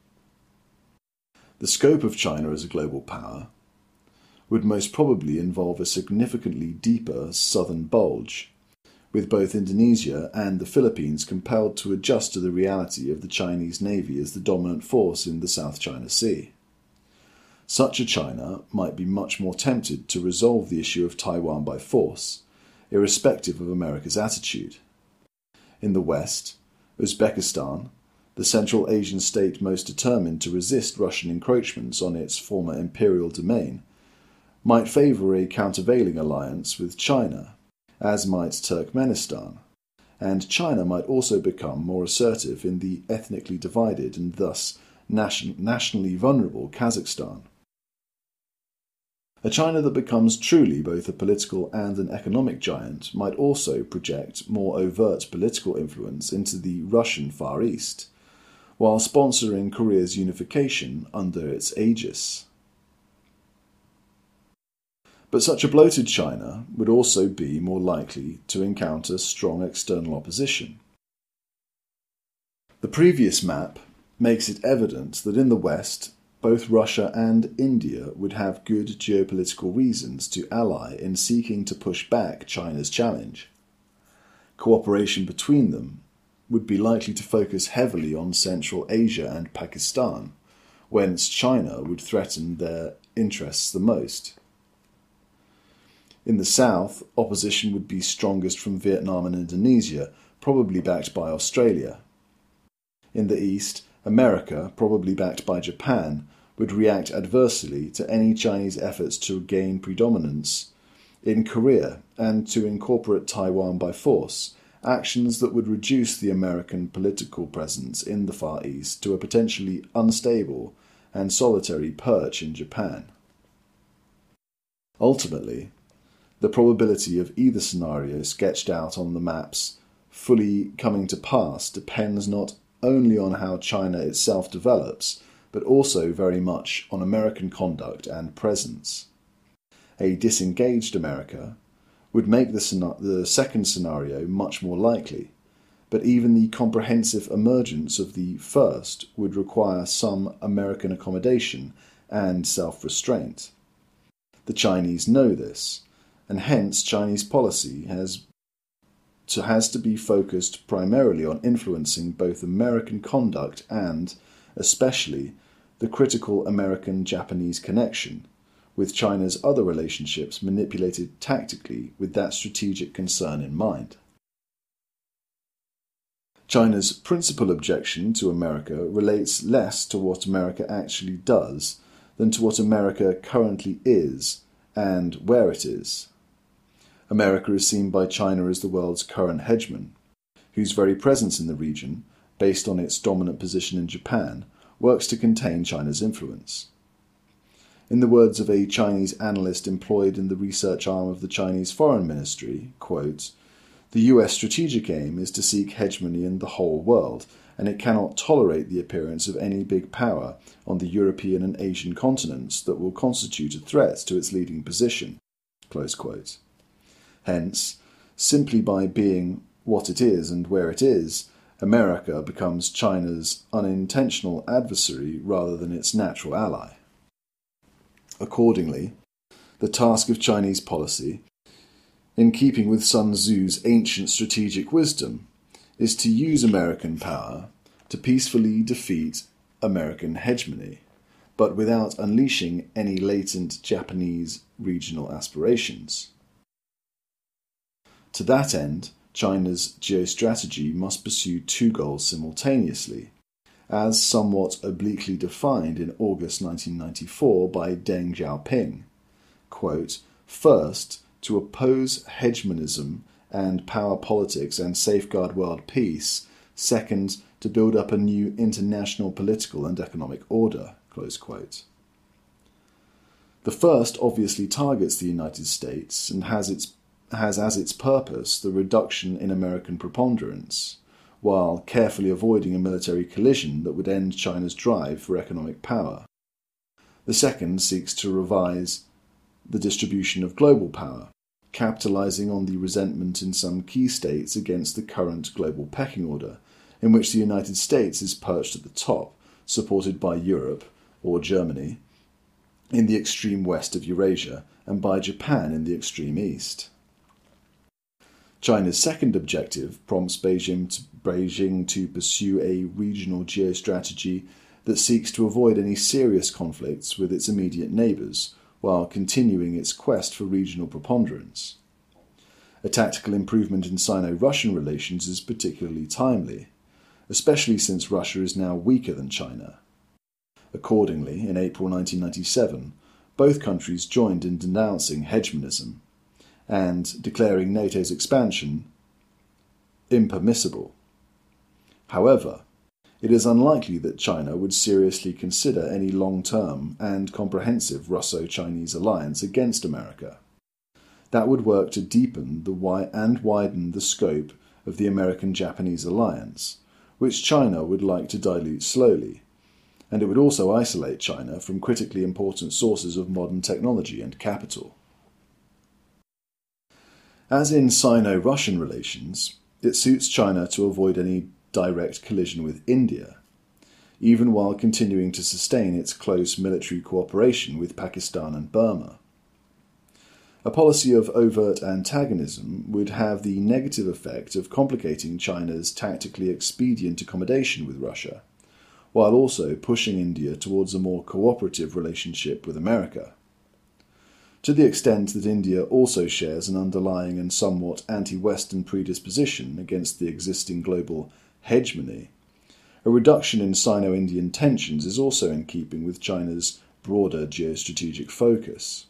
The scope of China as a global power would most probably involve a significantly deeper southern bulge, with both Indonesia and the Philippines compelled to adjust to the reality of the Chinese Navy as the dominant force in the South China Sea. Such a China might be much more tempted to resolve the issue of Taiwan by force, irrespective of America's attitude. In the West, Uzbekistan, the Central Asian state most determined to resist Russian encroachments on its former imperial domain, might favour a countervailing alliance with China, as might Turkmenistan, and China might also become more assertive in the ethnically divided and thus nation- nationally vulnerable Kazakhstan. A China that becomes truly both a political and an economic giant might also project more overt political influence into the Russian Far East, while sponsoring Korea's unification under its aegis. But such a bloated China would also be more likely to encounter strong external opposition. The previous map makes it evident that in the West, both Russia and India would have good geopolitical reasons to ally in seeking to push back China's challenge. Cooperation between them would be likely to focus heavily on Central Asia and Pakistan, whence China would threaten their interests the most. In the south, opposition would be strongest from Vietnam and Indonesia, probably backed by Australia. In the east, America, probably backed by Japan, would react adversely to any Chinese efforts to gain predominance in Korea and to incorporate Taiwan by force, actions that would reduce the American political presence in the Far East to a potentially unstable and solitary perch in Japan. Ultimately, the probability of either scenario sketched out on the maps fully coming to pass depends not only on how China itself develops, but also very much on American conduct and presence. A disengaged America would make the, the second scenario much more likely, but even the comprehensive emergence of the first would require some American accommodation and self-restraint. The Chinese know this, and hence Chinese policy has to, has to be focused primarily on influencing both American conduct and, especially, the critical American-Japanese connection, with China's other relationships manipulated tactically with that strategic concern in mind. China's principal objection to America relates less to what America actually does than to what America currently is and where it is. America is seen by China as the world's current hegemon, whose very presence in the region, based on its dominant position in Japan, works to contain China's influence. In the words of a Chinese analyst employed in the research arm of the Chinese Foreign Ministry, quote, "The U S strategic aim is to seek hegemony in the whole world, and it cannot tolerate the appearance of any big power on the European and Asian continents that will constitute a threat to its leading position." Close quote. Hence, simply by being what it is and where it is, America becomes China's unintentional adversary rather than its natural ally. Accordingly, the task of Chinese policy, in keeping with Sun Tzu's ancient strategic wisdom, is to use American power to peacefully defeat American hegemony, but without unleashing any latent Japanese regional aspirations. To that end, China's geostrategy must pursue two goals simultaneously, as somewhat obliquely defined in August nineteen ninety-four by Deng Xiaoping. Quote, "First, to oppose hegemonism and power politics and safeguard world peace. Second, to build up a new international political and economic order." Close quote. The first obviously targets the United States and has its has as its purpose the reduction in American preponderance, while carefully avoiding a military collision that would end China's drive for economic power. The second seeks to revise the distribution of global power, capitalizing on the resentment in some key states against the current global pecking order, in which the United States is perched at the top, supported by Europe, or Germany, in the extreme west of Eurasia, and by Japan in the extreme east. China's second objective prompts Beijing to, Beijing to pursue a regional geostrategy that seeks to avoid any serious conflicts with its immediate neighbours, while continuing its quest for regional preponderance. A tactical improvement in Sino-Russian relations is particularly timely, especially since Russia is now weaker than China. Accordingly, in April nineteen ninety-seven, both countries joined in denouncing hegemonism and declaring NATO's expansion impermissible. However, it is unlikely that China would seriously consider any long-term and comprehensive Russo-Chinese alliance against America. That would work to deepen the wi- and widen the scope of the American-Japanese alliance, which China would like to dilute slowly, and it would also isolate China from critically important sources of modern technology and capital. As in Sino-Russian relations, it suits China to avoid any direct collision with India, even while continuing to sustain its close military cooperation with Pakistan and Burma. A policy of overt antagonism would have the negative effect of complicating China's tactically expedient accommodation with Russia, while also pushing India towards a more cooperative relationship with America. To the extent that India also shares an underlying and somewhat anti-Western predisposition against the existing global hegemony, a reduction in Sino-Indian tensions is also in keeping with China's broader geostrategic focus.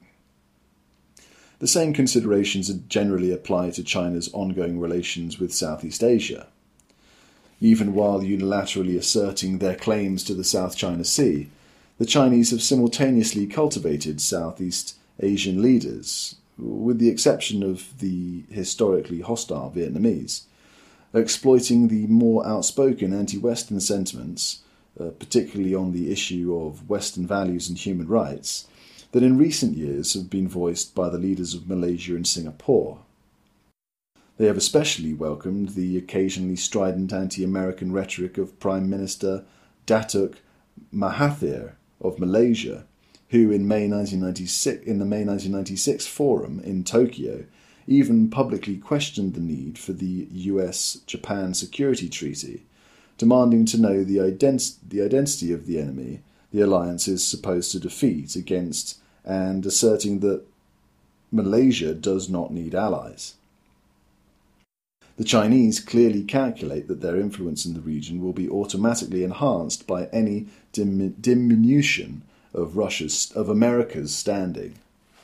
The same considerations generally apply to China's ongoing relations with Southeast Asia. Even while unilaterally asserting their claims to the South China Sea, the Chinese have simultaneously cultivated Southeast Asian leaders, with the exception of the historically hostile Vietnamese, exploiting the more outspoken anti-Western sentiments, uh, particularly on the issue of Western values and human rights, that in recent years have been voiced by the leaders of Malaysia and Singapore. They have especially welcomed the occasionally strident anti-American rhetoric of Prime Minister Datuk Mahathir of Malaysia, who in May nineteen ninety-six, in the May nineteen ninety-six forum in Tokyo even publicly questioned the need for the U S Japan Security Treaty, demanding to know the, ident- the identity of the enemy the alliance is supposed to defeat against, and asserting that Malaysia does not need allies. The Chinese clearly calculate that their influence in the region will be automatically enhanced by any dim- diminution of Russia's, of America's standing.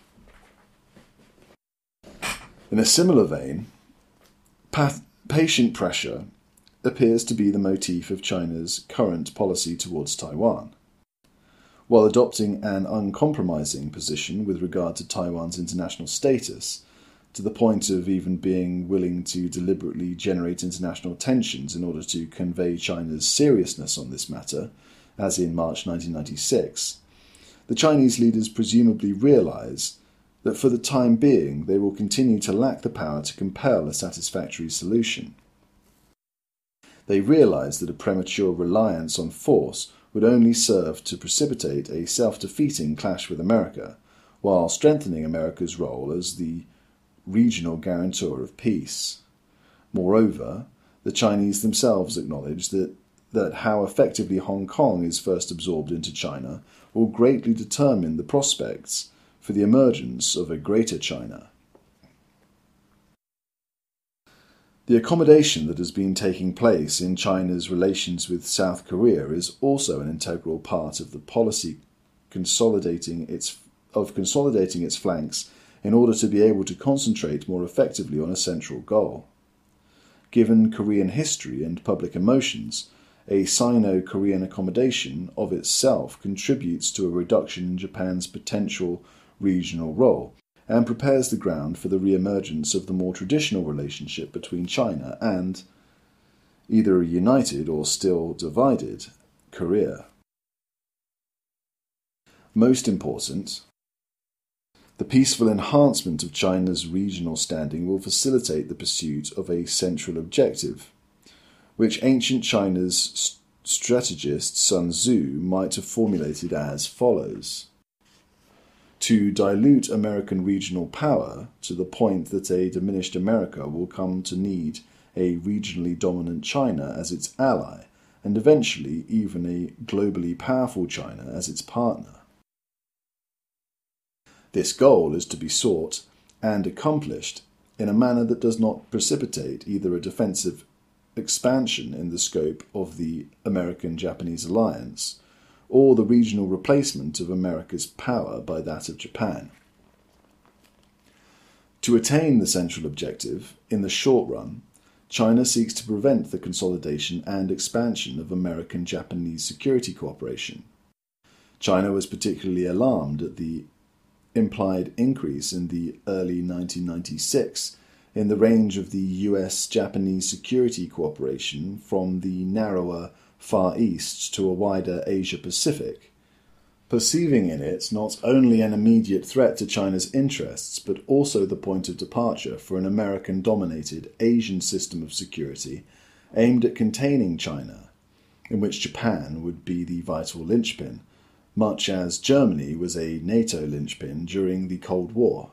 In a similar vein, path- patient pressure appears to be the motif of China's current policy towards Taiwan. While adopting an uncompromising position with regard to Taiwan's international status, to the point of even being willing to deliberately generate international tensions in order to convey China's seriousness on this matter, as in March nineteen ninety-six, the Chinese leaders presumably realise that for the time being they will continue to lack the power to compel a satisfactory solution. They realise that a premature reliance on force would only serve to precipitate a self-defeating clash with America, while strengthening America's role as the regional guarantor of peace. Moreover, the Chinese themselves acknowledge that, that how effectively Hong Kong is first absorbed into China will greatly determine the prospects for the emergence of a Greater China. The accommodation that has been taking place in China's relations with South Korea is also an integral part of the policy consolidating its, of consolidating its flanks in order to be able to concentrate more effectively on a central goal. Given Korean history and public emotions, a Sino-Korean accommodation of itself contributes to a reduction in Japan's potential regional role, and prepares the ground for the re-emergence of the more traditional relationship between China and either a united or still divided Korea. Most important, the peaceful enhancement of China's regional standing will facilitate the pursuit of a central objective, which ancient China's strategist Sun Tzu might have formulated as follows: to dilute American regional power to the point that a diminished America will come to need a regionally dominant China as its ally, and eventually even a globally powerful China as its partner. This goal is to be sought and accomplished in a manner that does not precipitate either a defensive expansion in the scope of the American-Japanese alliance or the regional replacement of America's power by that of Japan. To attain the central objective, in the short run, China seeks to prevent the consolidation and expansion of American-Japanese security cooperation. China was particularly alarmed at the implied increase in the early nineteen ninety-six in the range of the U S-Japanese security cooperation from the narrower Far East to a wider Asia-Pacific, perceiving in it not only an immediate threat to China's interests, but also the point of departure for an American-dominated Asian system of security aimed at containing China, in which Japan would be the vital linchpin, much as Germany was a NATO linchpin during the Cold War.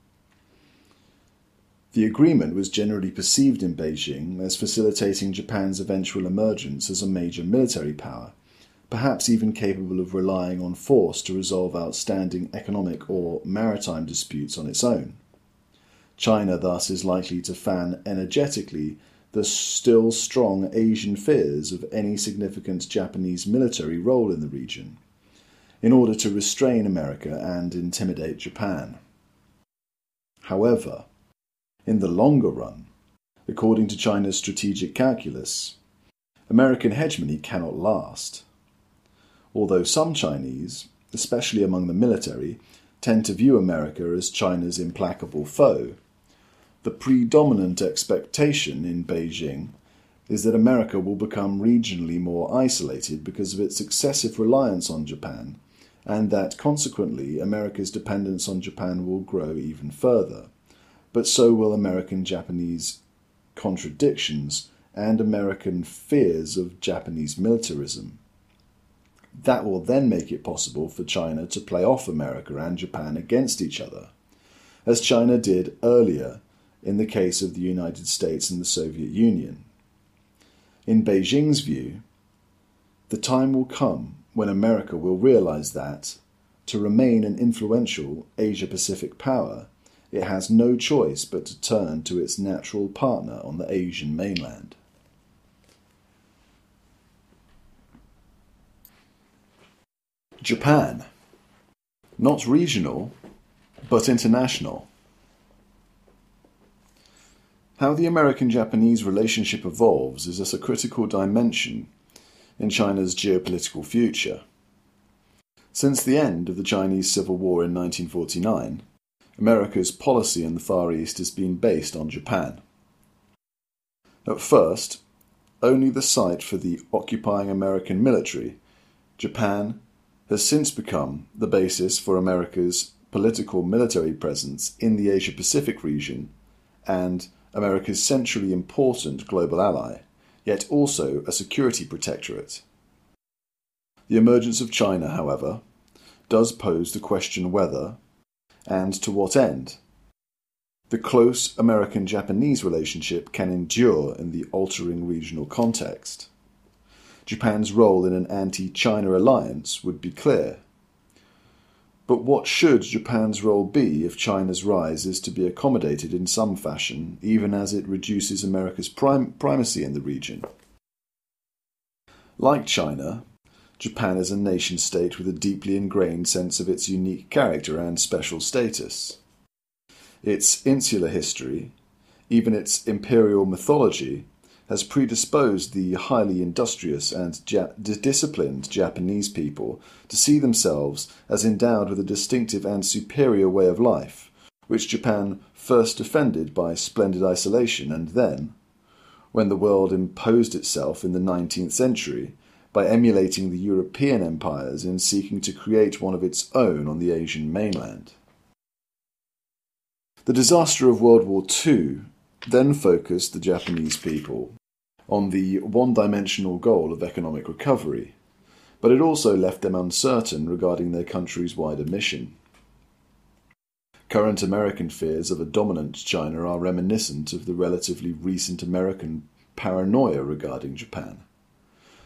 The agreement was generally perceived in Beijing as facilitating Japan's eventual emergence as a major military power, perhaps even capable of relying on force to resolve outstanding economic or maritime disputes on its own. China thus is likely to fan energetically the still strong Asian fears of any significant Japanese military role in the region, in order to restrain America and intimidate Japan. However, in the longer run, according to China's strategic calculus, American hegemony cannot last. Although some Chinese, especially among the military, tend to view America as China's implacable foe, the predominant expectation in Beijing is that America will become regionally more isolated because of its excessive reliance on Japan, and that consequently America's dependence on Japan will grow even further. But so will American-Japanese contradictions and American fears of Japanese militarism. That will then make it possible for China to play off America and Japan against each other, as China did earlier in the case of the United States and the Soviet Union. In Beijing's view, the time will come when America will realize that, to remain an influential Asia-Pacific power, it has no choice but to turn to its natural partner on the Asian mainland. Japan. Not regional, but international. How the American-Japanese relationship evolves is thus a critical dimension in China's geopolitical future. Since the end of the Chinese Civil War in nineteen forty-nine, America's policy in the Far East has been based on Japan. At first, only the site for the occupying American military, Japan has since become the basis for America's political military presence in the Asia-Pacific region and America's centrally important global ally, yet also a security protectorate. The emergence of China, however, does pose the question whether, and to what end, the close American-Japanese relationship can endure in the altering regional context. Japan's role in an anti-China alliance would be clear. But what should Japan's role be if China's rise is to be accommodated in some fashion, even as it reduces America's prim- primacy in the region? Like China, Japan is a nation-state with a deeply ingrained sense of its unique character and special status. Its insular history, even its imperial mythology, has predisposed the highly industrious and ja- disciplined Japanese people to see themselves as endowed with a distinctive and superior way of life, which Japan first defended by splendid isolation and then, when the world imposed itself in the nineteenth century, by emulating the European empires in seeking to create one of its own on the Asian mainland. The disaster of World War Two then focused the Japanese people on the one-dimensional goal of economic recovery, but it also left them uncertain regarding their country's wider mission. Current American fears of a dominant China are reminiscent of the relatively recent American paranoia regarding Japan.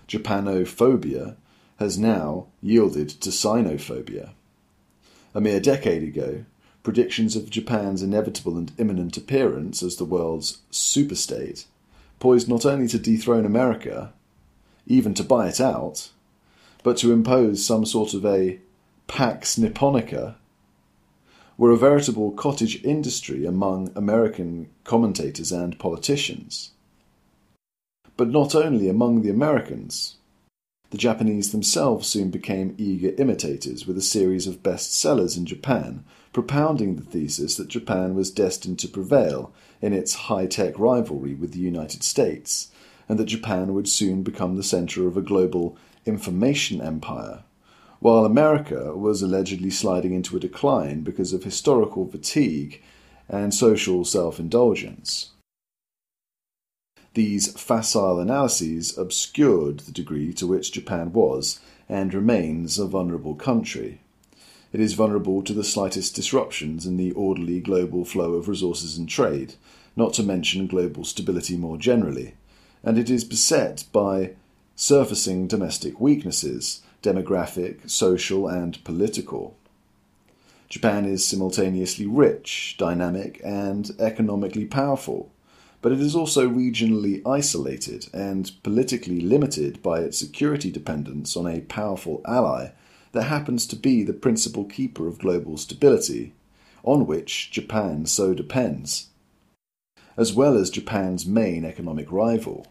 Japanophobia has now yielded to Sinophobia. A mere decade ago, predictions of Japan's inevitable and imminent appearance as the world's superstate, poised not only to dethrone America, even to buy it out, but to impose some sort of a Pax Nipponica, were a veritable cottage industry among American commentators and politicians. But not only among the Americans. The Japanese themselves soon became eager imitators, with a series of bestsellers in Japan propounding the thesis that Japan was destined to prevail in its high-tech rivalry with the United States, and that Japan would soon become the center of a global information empire, while America was allegedly sliding into a decline because of historical fatigue and social self-indulgence. These facile analyses obscured the degree to which Japan was and remains a vulnerable country. It is vulnerable to the slightest disruptions in the orderly global flow of resources and trade, not to mention global stability more generally, and it is beset by surfacing domestic weaknesses, demographic, social, and political. Japan is simultaneously rich, dynamic, and economically powerful, but it is also regionally isolated and politically limited by its security dependence on a powerful ally that happens to be the principal keeper of global stability, on which Japan so depends, as well as Japan's main economic rival.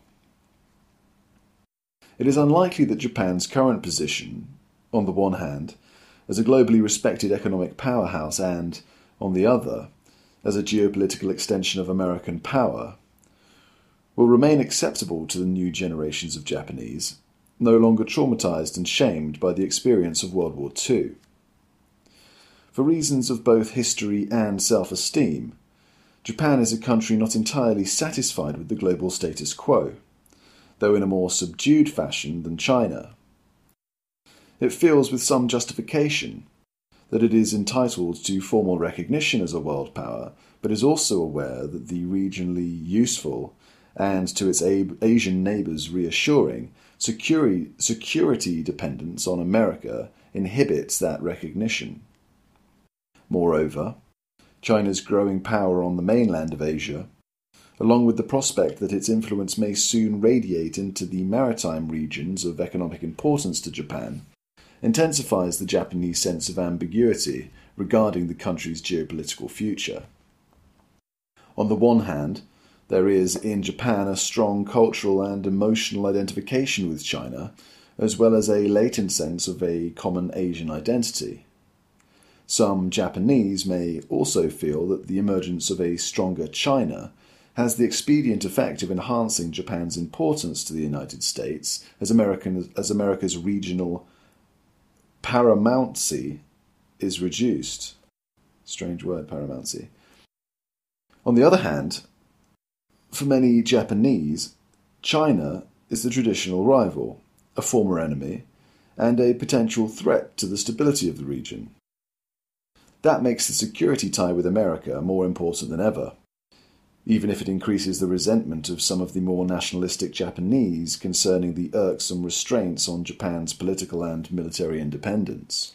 It is unlikely that Japan's current position, on the one hand, as a globally respected economic powerhouse and, on the other, as a geopolitical extension of American power, will remain acceptable to the new generations of Japanese, no longer traumatized and shamed by the experience of World War Two. For reasons of both history and self-esteem, Japan is a country not entirely satisfied with the global status quo, though in a more subdued fashion than China. It feels with some justification that it is entitled to formal recognition as a world power, but is also aware that the regionally useful and to its Asian neighbours reassuring security, security dependence on America inhibits that recognition. Moreover, China's growing power on the mainland of Asia, along with the prospect that its influence may soon radiate into the maritime regions of economic importance to Japan, intensifies the Japanese sense of ambiguity regarding the country's geopolitical future. On the one hand, there is in Japan a strong cultural and emotional identification with China, as well as a latent sense of a common Asian identity. Some Japanese may also feel that the emergence of a stronger China has the expedient effect of enhancing Japan's importance to the United States as, American, as America's regional paramountcy is reduced. Strange word, paramountcy. On the other hand, for many Japanese, China is the traditional rival, a former enemy, and a potential threat to the stability of the region. That makes the security tie with America more important than ever, even if it increases the resentment of some of the more nationalistic Japanese concerning the irksome restraints on Japan's political and military independence.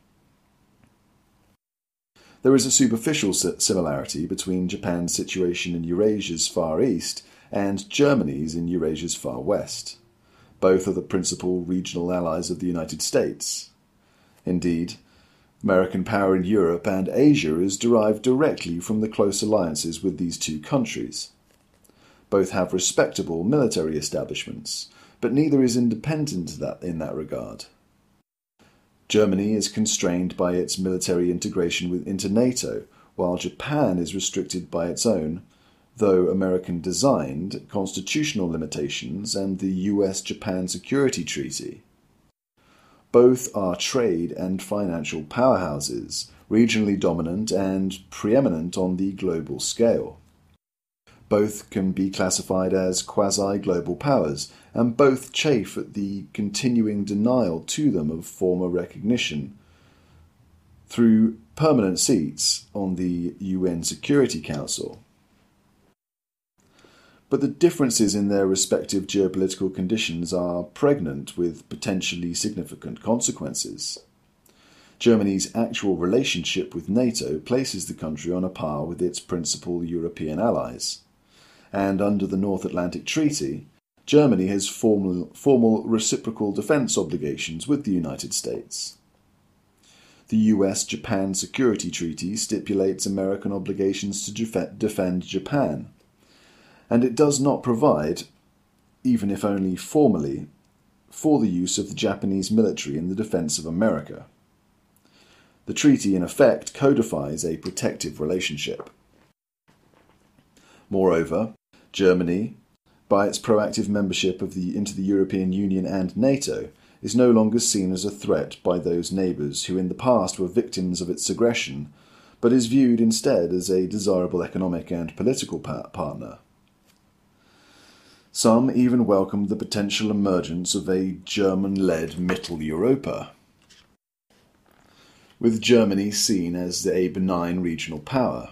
There is a superficial similarity between Japan's situation in Eurasia's far east and Germany's in Eurasia's far west. Both are the principal regional allies of the United States. Indeed, American power in Europe and Asia is derived directly from the close alliances with these two countries. Both have respectable military establishments, but neither is independent in that regard. Germany is constrained by its military integration with, into NATO, while Japan is restricted by its own, though American-designed, constitutional limitations and the U S Japan Security Treaty. Both are trade and financial powerhouses, regionally dominant and preeminent on the global scale. Both can be classified as quasi-global powers, and both chafe at the continuing denial to them of former recognition through permanent seats on the U N Security Council. but the differences in their respective geopolitical conditions are pregnant with potentially significant consequences. Germany's actual relationship with NATO places the country on a par with its principal European allies, and under the North Atlantic Treaty, Germany has formal, formal reciprocal defence obligations with the United States. The U S Japan Security Treaty stipulates American obligations to def- defend Japan, and it does not provide, even if only formally, for the use of the Japanese military in the defence of America. The treaty, in effect, codifies a protective relationship. Moreover, Germany, by its proactive membership of the, into the European Union and NATO, is no longer seen as a threat by those neighbours who in the past were victims of its aggression, but is viewed instead as a desirable economic and political pa- partner. Some even welcomed the potential emergence of a German-led Mittel Europa, with Germany seen as a benign regional power.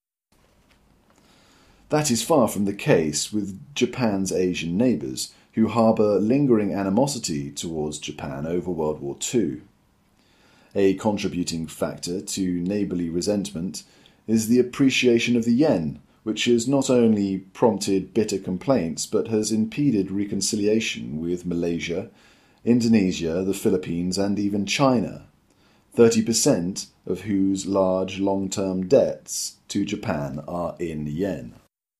That is far from the case with Japan's Asian neighbours, who harbour lingering animosity towards Japan over World War Two. A contributing factor to neighbourly resentment is the appreciation of the yen, which has not only prompted bitter complaints but has impeded reconciliation with Malaysia, Indonesia, the Philippines and even China, thirty percent of whose large long-term debts to Japan are in yen.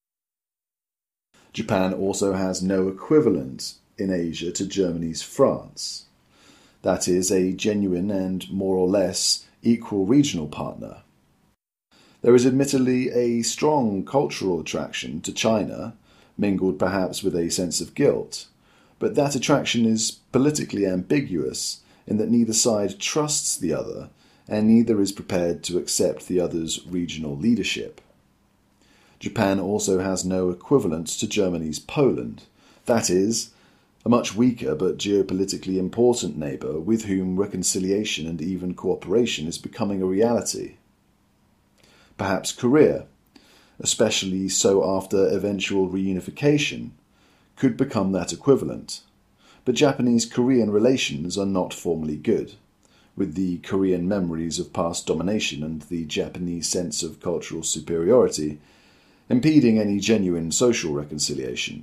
Japan also has no equivalent in Asia to Germany's France. That is, a genuine and more or less equal regional partner. There is admittedly a strong cultural attraction to China, mingled perhaps with a sense of guilt, but that attraction is politically ambiguous in that neither side trusts the other and neither is prepared to accept the other's regional leadership. Japan also has no equivalent to Germany's Poland, that is, a much weaker but geopolitically important neighbour with whom reconciliation and even cooperation is becoming a reality. Perhaps Korea, especially so after eventual reunification, could become that equivalent, but Japanese-Korean relations are not formally good, with the Korean memories of past domination and the Japanese sense of cultural superiority impeding any genuine social reconciliation.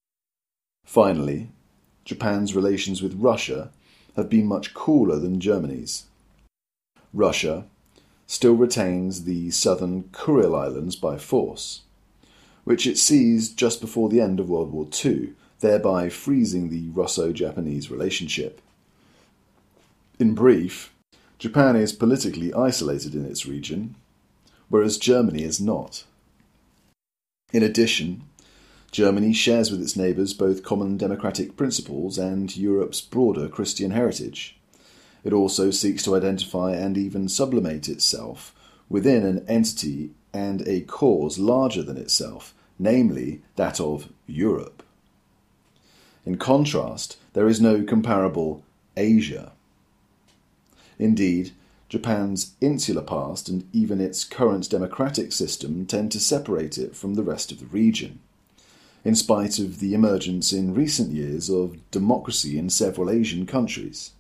Finally, Japan's relations with Russia have been much cooler than Germany's. Russia still retains the southern Kuril Islands by force, which it seized just before the end of World War Two, thereby freezing the Russo-Japanese relationship. In brief, Japan is politically isolated in its region, whereas Germany is not. In addition, Germany shares with its neighbours both common democratic principles and Europe's broader Christian heritage. It also seeks to identify and even sublimate itself within an entity and a cause larger than itself, namely that of Europe. In contrast, there is no comparable Asia. Indeed, Japan's insular past and even its current democratic system tend to separate it from the rest of the region, in spite of the emergence in recent years of democracy in several Asian countries.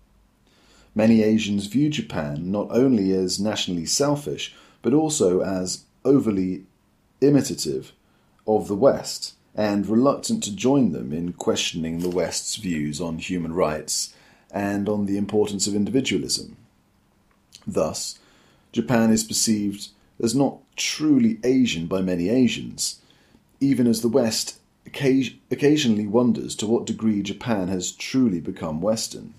Many Asians view Japan not only as nationally selfish, but also as overly imitative of the West and reluctant to join them in questioning the West's views on human rights and on the importance of individualism. Thus, Japan is perceived as not truly Asian by many Asians, even as the West occasionally wonders to what degree Japan has truly become Western.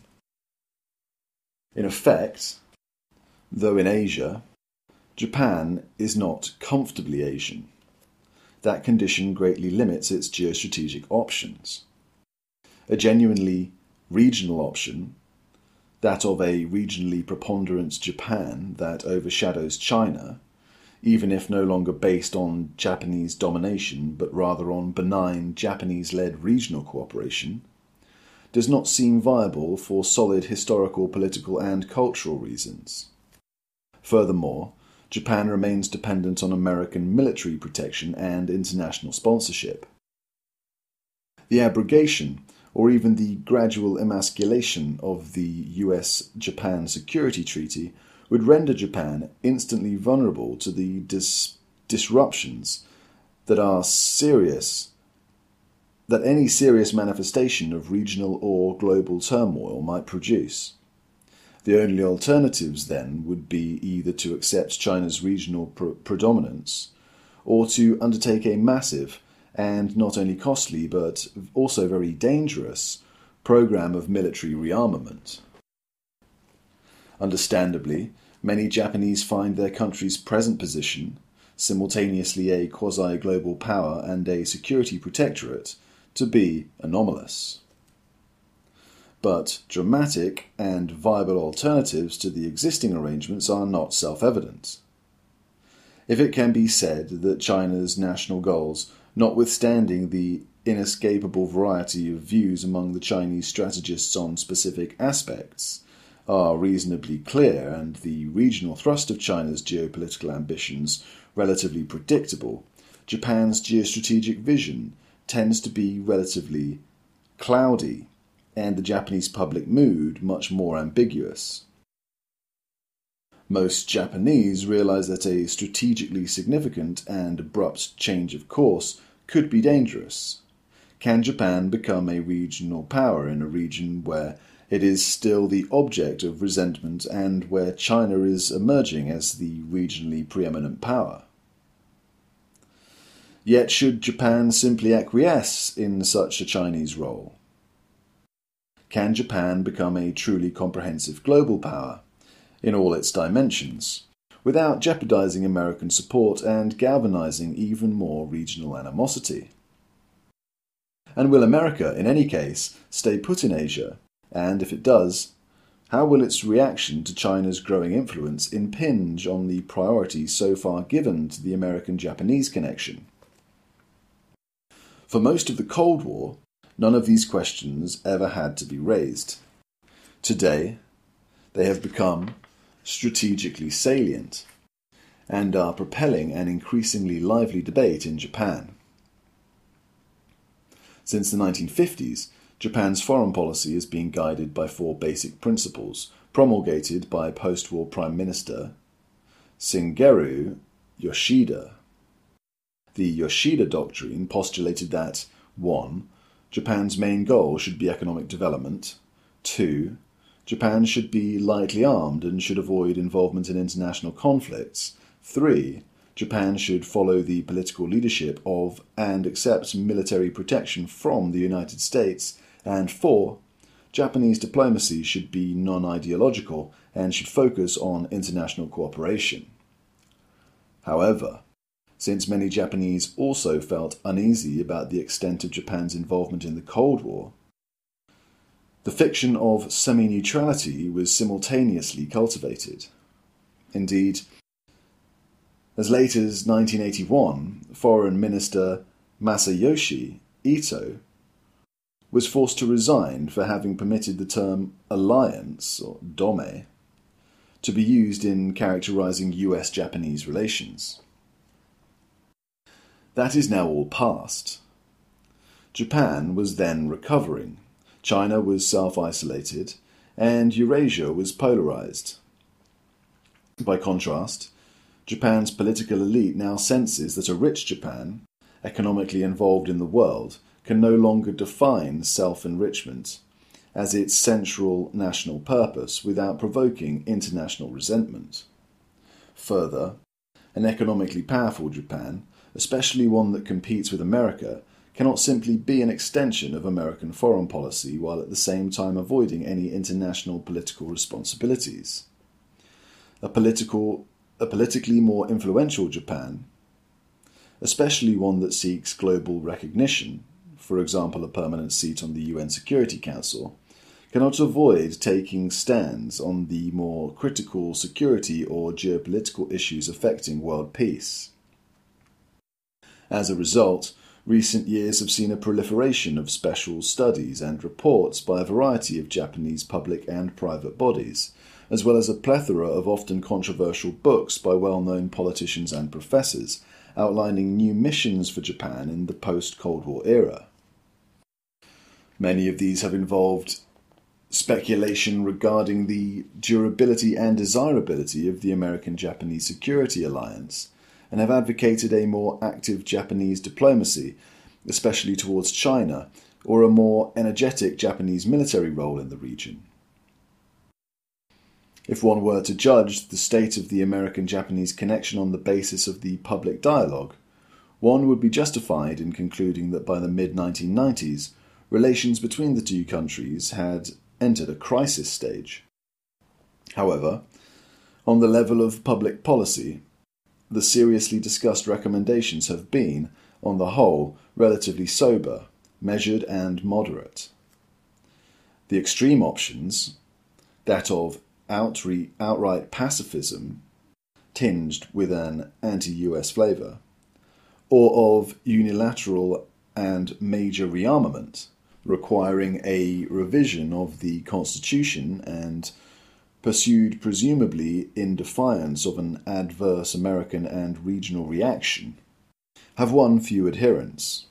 In effect, though in Asia, Japan is not comfortably Asian. That condition greatly limits its geostrategic options. A genuinely regional option, that of a regionally preponderant Japan that overshadows China, even if no longer based on Japanese domination but rather on benign Japanese-led regional cooperation, does not seem viable for solid historical, political and cultural reasons. Furthermore, Japan remains dependent on American military protection and international sponsorship. The abrogation, or even the gradual emasculation of the U S Japan Security Treaty would render Japan instantly vulnerable to the dis- disruptions that are serious, that any serious manifestation of regional or global turmoil might produce. The only alternatives then would be either to accept China's regional pr- predominance or to undertake a massive and not only costly but also very dangerous program of military rearmament. Understandably, many Japanese find their country's present position, simultaneously a quasi-global power and a security protectorate, to be anomalous. But dramatic and viable alternatives to the existing arrangements are not self-evident. If it can be said that China's national goals, notwithstanding the inescapable variety of views among the Chinese strategists on specific aspects, are reasonably clear and the regional thrust of China's geopolitical ambitions relatively predictable, Japan's geostrategic vision tends to be relatively cloudy and the Japanese public mood much more ambiguous. Most Japanese realize that a strategically significant and abrupt change of course could be dangerous. Can Japan become a regional power in a region where it is still the object of resentment and where China is emerging as the regionally preeminent power? Yet should Japan simply acquiesce in such a Chinese role? Can Japan become a truly comprehensive global power, in all its dimensions, without jeopardizing American support and galvanizing even more regional animosity? And will America, in any case, stay put in Asia? And if it does, how will its reaction to China's growing influence impinge on the priority so far given to the American-Japanese connection? For most of the Cold War, none of these questions ever had to be raised. Today, they have become strategically salient and are propelling an increasingly lively debate in Japan. Since the nineteen fifties, Japan's foreign policy has been guided by four basic principles promulgated by post-war Prime Minister Shigeru Yoshida. The Yoshida Doctrine postulated that one Japan's main goal should be economic development. two Japan should be lightly armed and should avoid involvement in international conflicts. three Japan should follow the political leadership of and accept military protection from the United States. And four Japanese diplomacy should be non-ideological and should focus on international cooperation. However, since many Japanese also felt uneasy about the extent of Japan's involvement in the Cold War, the fiction of semi-neutrality was simultaneously cultivated. Indeed, as late as nineteen eighty-one, Foreign Minister Masayoshi Ito was forced to resign for having permitted the term alliance, or dome, to be used in characterizing U S Japanese relations. That is now all past. Japan was then recovering, China was self-isolated, and Eurasia was polarized. By contrast, Japan's political elite now senses that a rich Japan, economically involved in the world, can no longer define self-enrichment as its central national purpose without provoking international resentment. Further, an economically powerful Japan, especially one that competes with America, cannot simply be an extension of American foreign policy while at the same time avoiding any international political responsibilities. A political, a politically more influential Japan, especially one that seeks global recognition, for example a permanent seat on the U N Security Council, cannot avoid taking stands on the more critical security or geopolitical issues affecting world peace. As a result, recent years have seen a proliferation of special studies and reports by a variety of Japanese public and private bodies, as well as a plethora of often controversial books by well-known politicians and professors, outlining new missions for Japan in the post-Cold War era. Many of these have involved speculation regarding the durability and desirability of the American-Japanese security alliance, and have advocated a more active Japanese diplomacy, especially towards China, or a more energetic Japanese military role in the region. If one were to judge the state of the American-Japanese connection on the basis of the public dialogue, one would be justified in concluding that by the mid nineteen nineties, relations between the two countries had entered a crisis stage. However, on the level of public policy, the seriously discussed recommendations have been, on the whole, relatively sober, measured and moderate. The extreme options, that of outre- outright pacifism tinged with an anti-U S flavour, or of unilateral and major rearmament, requiring a revision of the Constitution and pursued presumably in defiance of an adverse American and regional reaction, have won few adherents.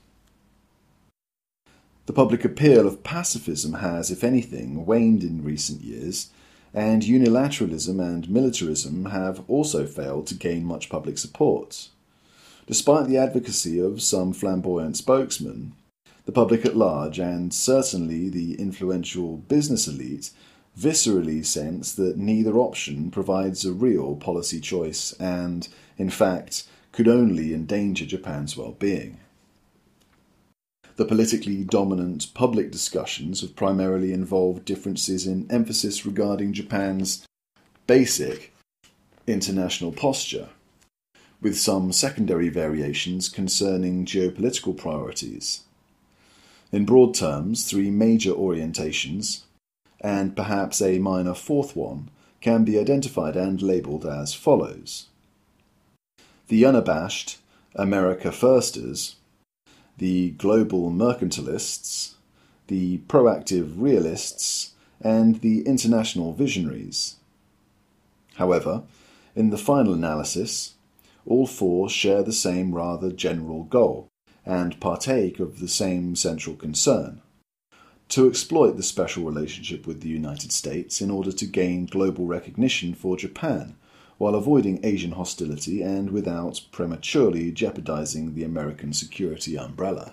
The public appeal of pacifism has, if anything, waned in recent years, and unilateralism and militarism have also failed to gain much public support. Despite the advocacy of some flamboyant spokesmen, the public at large, and certainly the influential business elite, viscerally sense that neither option provides a real policy choice and, in fact, could only endanger Japan's well-being. The politically dominant public discussions have primarily involved differences in emphasis regarding Japan's basic international posture, with some secondary variations concerning geopolitical priorities. In broad terms, three major orientations, and perhaps a minor fourth one, can be identified and labelled as follows. The unabashed America Firsters, the global mercantilists, the proactive realists, and the international visionaries. However, in the final analysis, all four share the same rather general goal, and partake of the same central concern: to exploit the special relationship with the United States in order to gain global recognition for Japan, while avoiding Asian hostility and without prematurely jeopardizing the American security umbrella.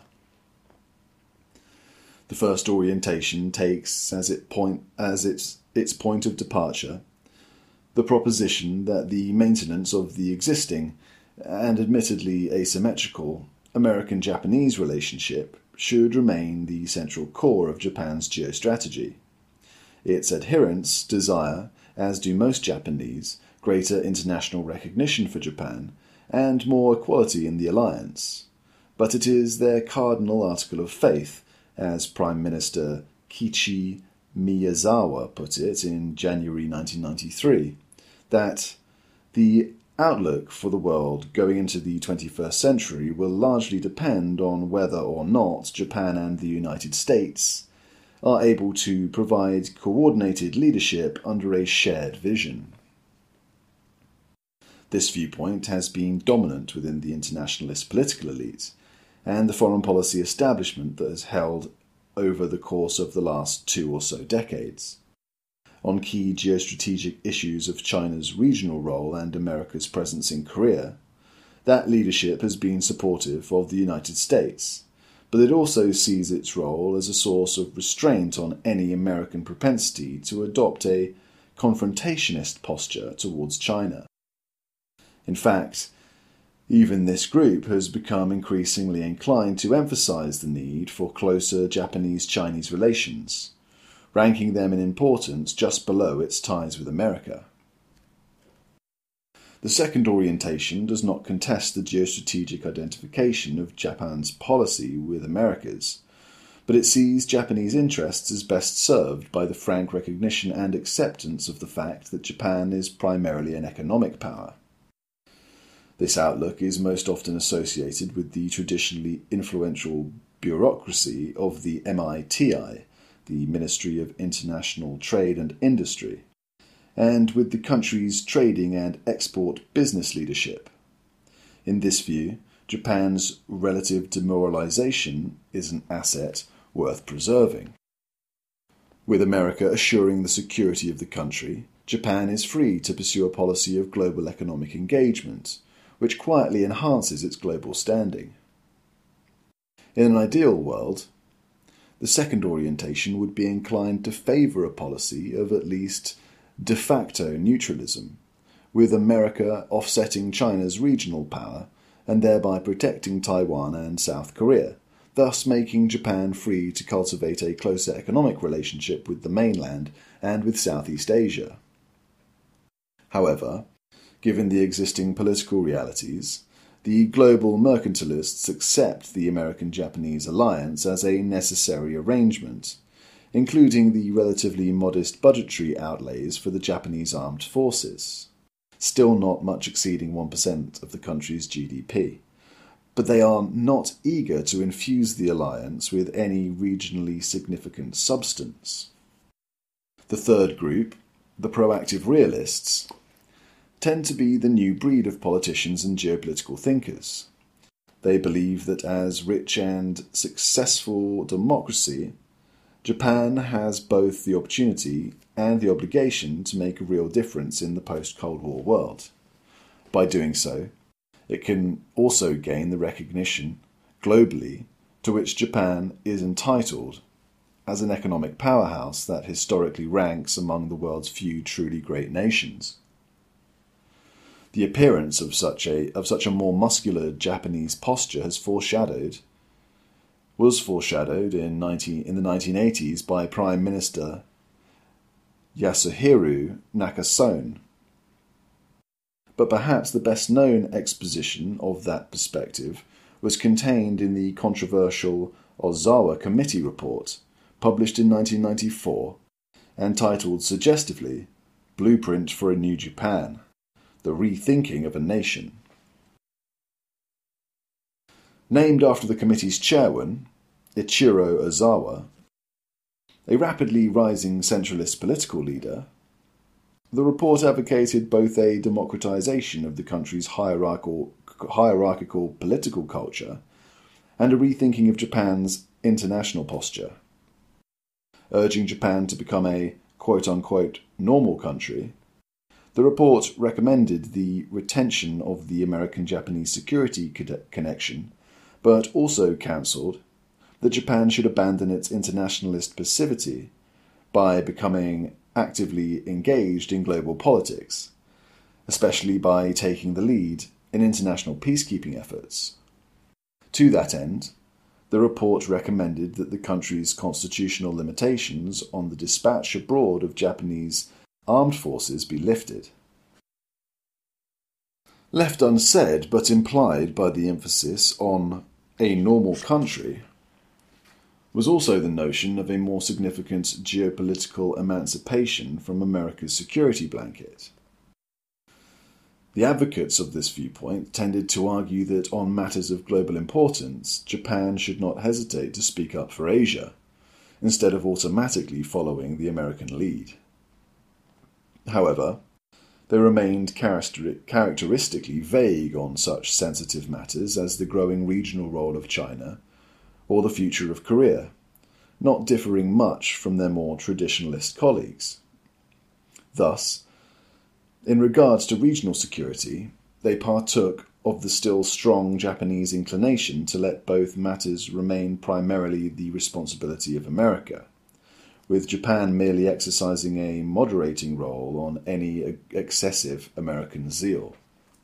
The first orientation takes as, it point, as its, its point of departure the proposition that the maintenance of the existing, and admittedly asymmetrical, American-Japanese relationship should remain the central core of Japan's geostrategy. Its adherents desire, as do most Japanese, greater international recognition for Japan and more equality in the alliance, but it is their cardinal article of faith, as Prime Minister Kiichi Miyazawa put it in January nineteen ninety-three, that the outlook for the world going into the twenty-first century will largely depend on whether or not Japan and the United States are able to provide coordinated leadership under a shared vision. This viewpoint has been dominant within the internationalist political elite and the foreign policy establishment that has held over the course of the last two or so decades. On key geostrategic issues of China's regional role and America's presence in Korea, that leadership has been supportive of the United States, but it also sees its role as a source of restraint on any American propensity to adopt a confrontationist posture towards China. In fact, even this group has become increasingly inclined to emphasize the need for closer Japanese-Chinese relations, ranking them in importance just below its ties with America. The second orientation does not contest the geostrategic identification of Japan's policy with America's, but it sees Japanese interests as best served by the frank recognition and acceptance of the fact that Japan is primarily an economic power. This outlook is most often associated with the traditionally influential bureaucracy of the M I T I, the Ministry of International Trade and Industry, and with the country's trading and export business leadership. In this view, Japan's relative demoralization is an asset worth preserving. With America assuring the security of the country, Japan is free to pursue a policy of global economic engagement, which quietly enhances its global standing. In an ideal world, the second orientation would be inclined to favour a policy of at least de facto neutralism, with America offsetting China's regional power and thereby protecting Taiwan and South Korea, thus making Japan free to cultivate a closer economic relationship with the mainland and with Southeast Asia. However, given the existing political realities, the global mercantilists accept the American-Japanese alliance as a necessary arrangement, including the relatively modest budgetary outlays for the Japanese armed forces, still not much exceeding one percent of the country's G D P. But they are not eager to infuse the alliance with any regionally significant substance. The third group, the proactive realists, tend to be the new breed of politicians and geopolitical thinkers. They believe that as rich and successful democracy, Japan has both the opportunity and the obligation to make a real difference in the post-Cold War world. By doing so, it can also gain the recognition globally to which Japan is entitled as an economic powerhouse that historically ranks among the world's few truly great nations. The appearance of such a of such a more muscular Japanese posture has foreshadowed was foreshadowed in nineteen in the nineteen eighties by Prime Minister Yasuhiro Nakasone. But perhaps the best-known exposition of that perspective was contained in the controversial Ozawa Committee report, published in nineteen ninety-four, and titled suggestively, Blueprint for a New Japan, The Rethinking of a Nation. Named after the committee's chairman, Ichiro Ozawa, a rapidly rising centralist political leader, the report advocated both a democratization of the country's hierarchical, hierarchical political culture and a rethinking of Japan's international posture. Urging Japan to become a quote-unquote normal country, the report recommended the retention of the American-Japanese security connection, but also counselled that Japan should abandon its internationalist passivity by becoming actively engaged in global politics, especially by taking the lead in international peacekeeping efforts. To that end, the report recommended that the country's constitutional limitations on the dispatch abroad of Japanese armed forces be lifted. Left unsaid but implied by the emphasis on a normal country was also the notion of a more significant geopolitical emancipation from America's security blanket. The advocates of this viewpoint tended to argue that on matters of global importance, Japan should not hesitate to speak up for Asia, instead of automatically following the American lead. However, they remained characteristically vague on such sensitive matters as the growing regional role of China or the future of Korea, not differing much from their more traditionalist colleagues. Thus, in regards to regional security, they partook of the still strong Japanese inclination to let both matters remain primarily the responsibility of America, with Japan merely exercising a moderating role on any excessive American zeal.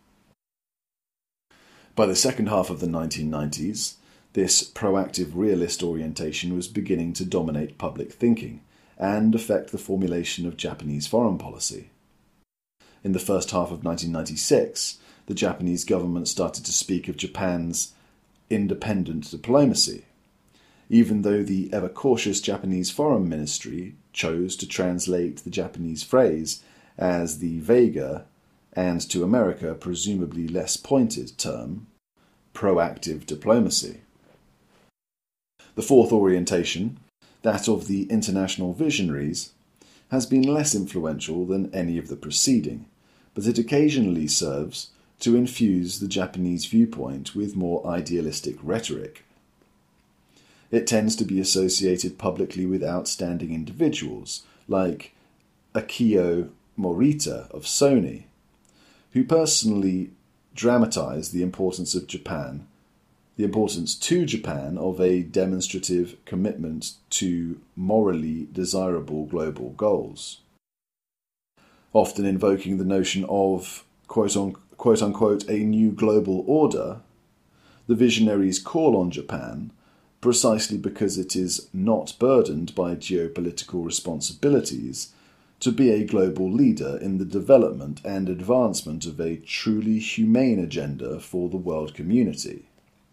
By the second half of the nineteen nineties, this proactive realist orientation was beginning to dominate public thinking and affect the formulation of Japanese foreign policy. In the first half of nineteen ninety-six, the Japanese government started to speak of Japan's independent diplomacy, even though the ever-cautious Japanese Foreign Ministry chose to translate the Japanese phrase as the vaguer, and to America presumably less pointed term, proactive diplomacy. The fourth orientation, that of the international visionaries, has been less influential than any of the preceding, but it occasionally serves to infuse the Japanese viewpoint with more idealistic rhetoric. It tends to be associated publicly with outstanding individuals like Akio Morita of Sony, who personally dramatized the importance of Japan, the importance to Japan of a demonstrative commitment to morally desirable global goals, often invoking the notion of quote unquote a new global order. The visionaries call on Japan, precisely because it is not burdened by geopolitical responsibilities, to be a global leader in the development and advancement of a truly humane agenda for the world community.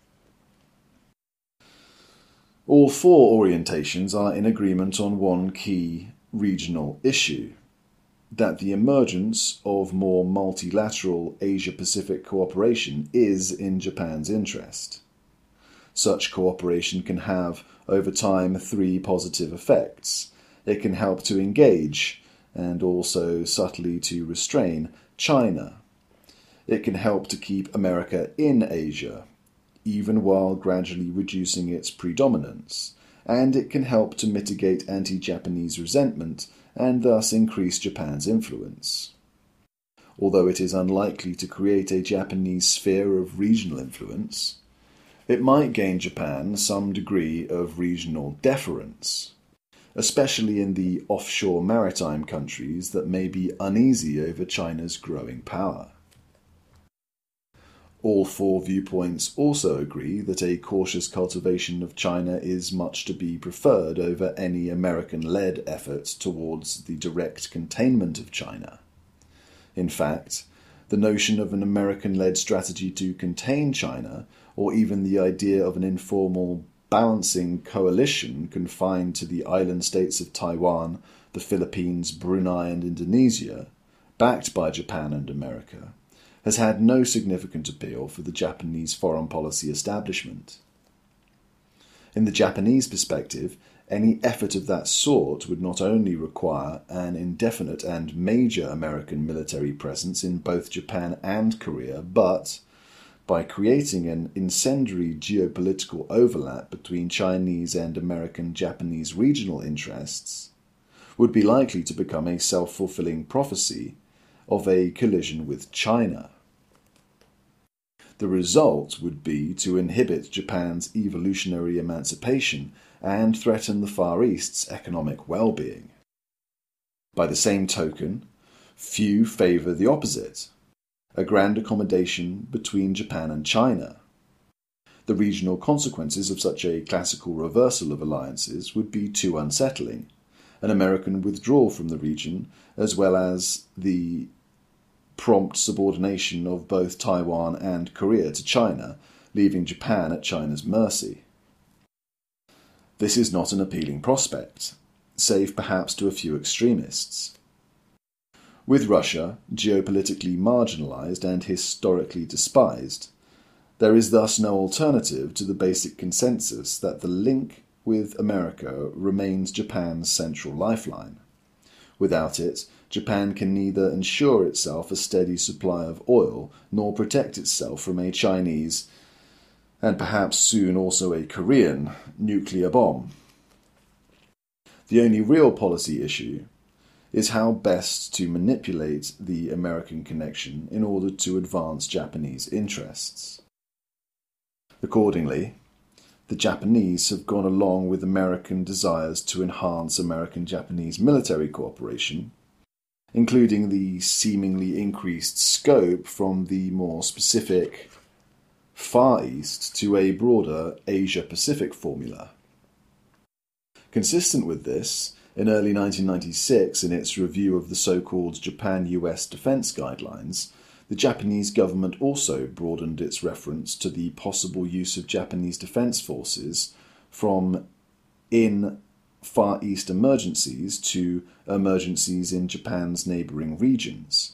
All four orientations are in agreement on one key regional issue: that the emergence of more multilateral Asia-Pacific cooperation is in Japan's interest. Such cooperation can have, over time, three positive effects. It can help to engage, and also subtly to restrain, China. It can help to keep America in Asia, even while gradually reducing its predominance, and it can help to mitigate anti-Japanese resentment and thus increase Japan's influence. Although it is unlikely to create a Japanese sphere of regional influence, it might gain Japan some degree of regional deference, especially in the offshore maritime countries that may be uneasy over China's growing power. All four viewpoints also agree that a cautious cultivation of China is much to be preferred over any American-led effort towards the direct containment of China. In fact, the notion of an American-led strategy to contain China, or even the idea of an informal balancing coalition confined to the island states of Taiwan, the Philippines, Brunei and Indonesia, backed by Japan and America, has had no significant appeal for the Japanese foreign policy establishment. In the Japanese perspective, any effort of that sort would not only require an indefinite and major American military presence in both Japan and Korea, but, by creating an incendiary geopolitical overlap between Chinese and American-Japanese regional interests, would be likely to become a self-fulfilling prophecy of a collision with China. The result would be to inhibit Japan's evolutionary emancipation and threaten the Far East's economic well-being. By the same token, few favour the opposite, a grand accommodation between Japan and China. The regional consequences of such a classical reversal of alliances would be too unsettling: an American withdrawal from the region, as well as the prompt subordination of both Taiwan and Korea to China, leaving Japan at China's mercy. This is not an appealing prospect, save perhaps to a few extremists. With Russia geopolitically marginalized and historically despised, there is thus no alternative to the basic consensus that the link with America remains Japan's central lifeline. Without it, Japan can neither ensure itself a steady supply of oil nor protect itself from a Chinese, and perhaps soon also a Korean, nuclear bomb. The only real policy issue is how best to manipulate the American connection in order to advance Japanese interests. Accordingly, the Japanese have gone along with American desires to enhance American-Japanese military cooperation, including the seemingly increased scope from the more specific Far East to a broader Asia-Pacific formula. Consistent with this, in early nineteen ninety-six, in its review of the so-called Japan-U S Defense Guidelines, the Japanese government also broadened its reference to the possible use of Japanese defense forces from in Far East emergencies to emergencies in Japan's neighbouring regions.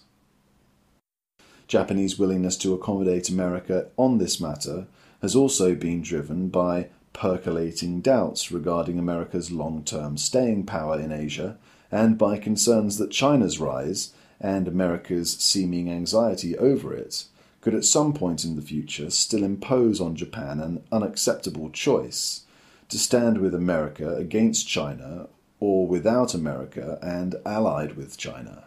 Japanese willingness to accommodate America on this matter has also been driven by percolating doubts regarding America's long-term staying power in Asia and by concerns that China's rise, and America's seeming anxiety over it, could at some point in the future still impose on Japan an unacceptable choice to stand with America against China or without America and allied with China.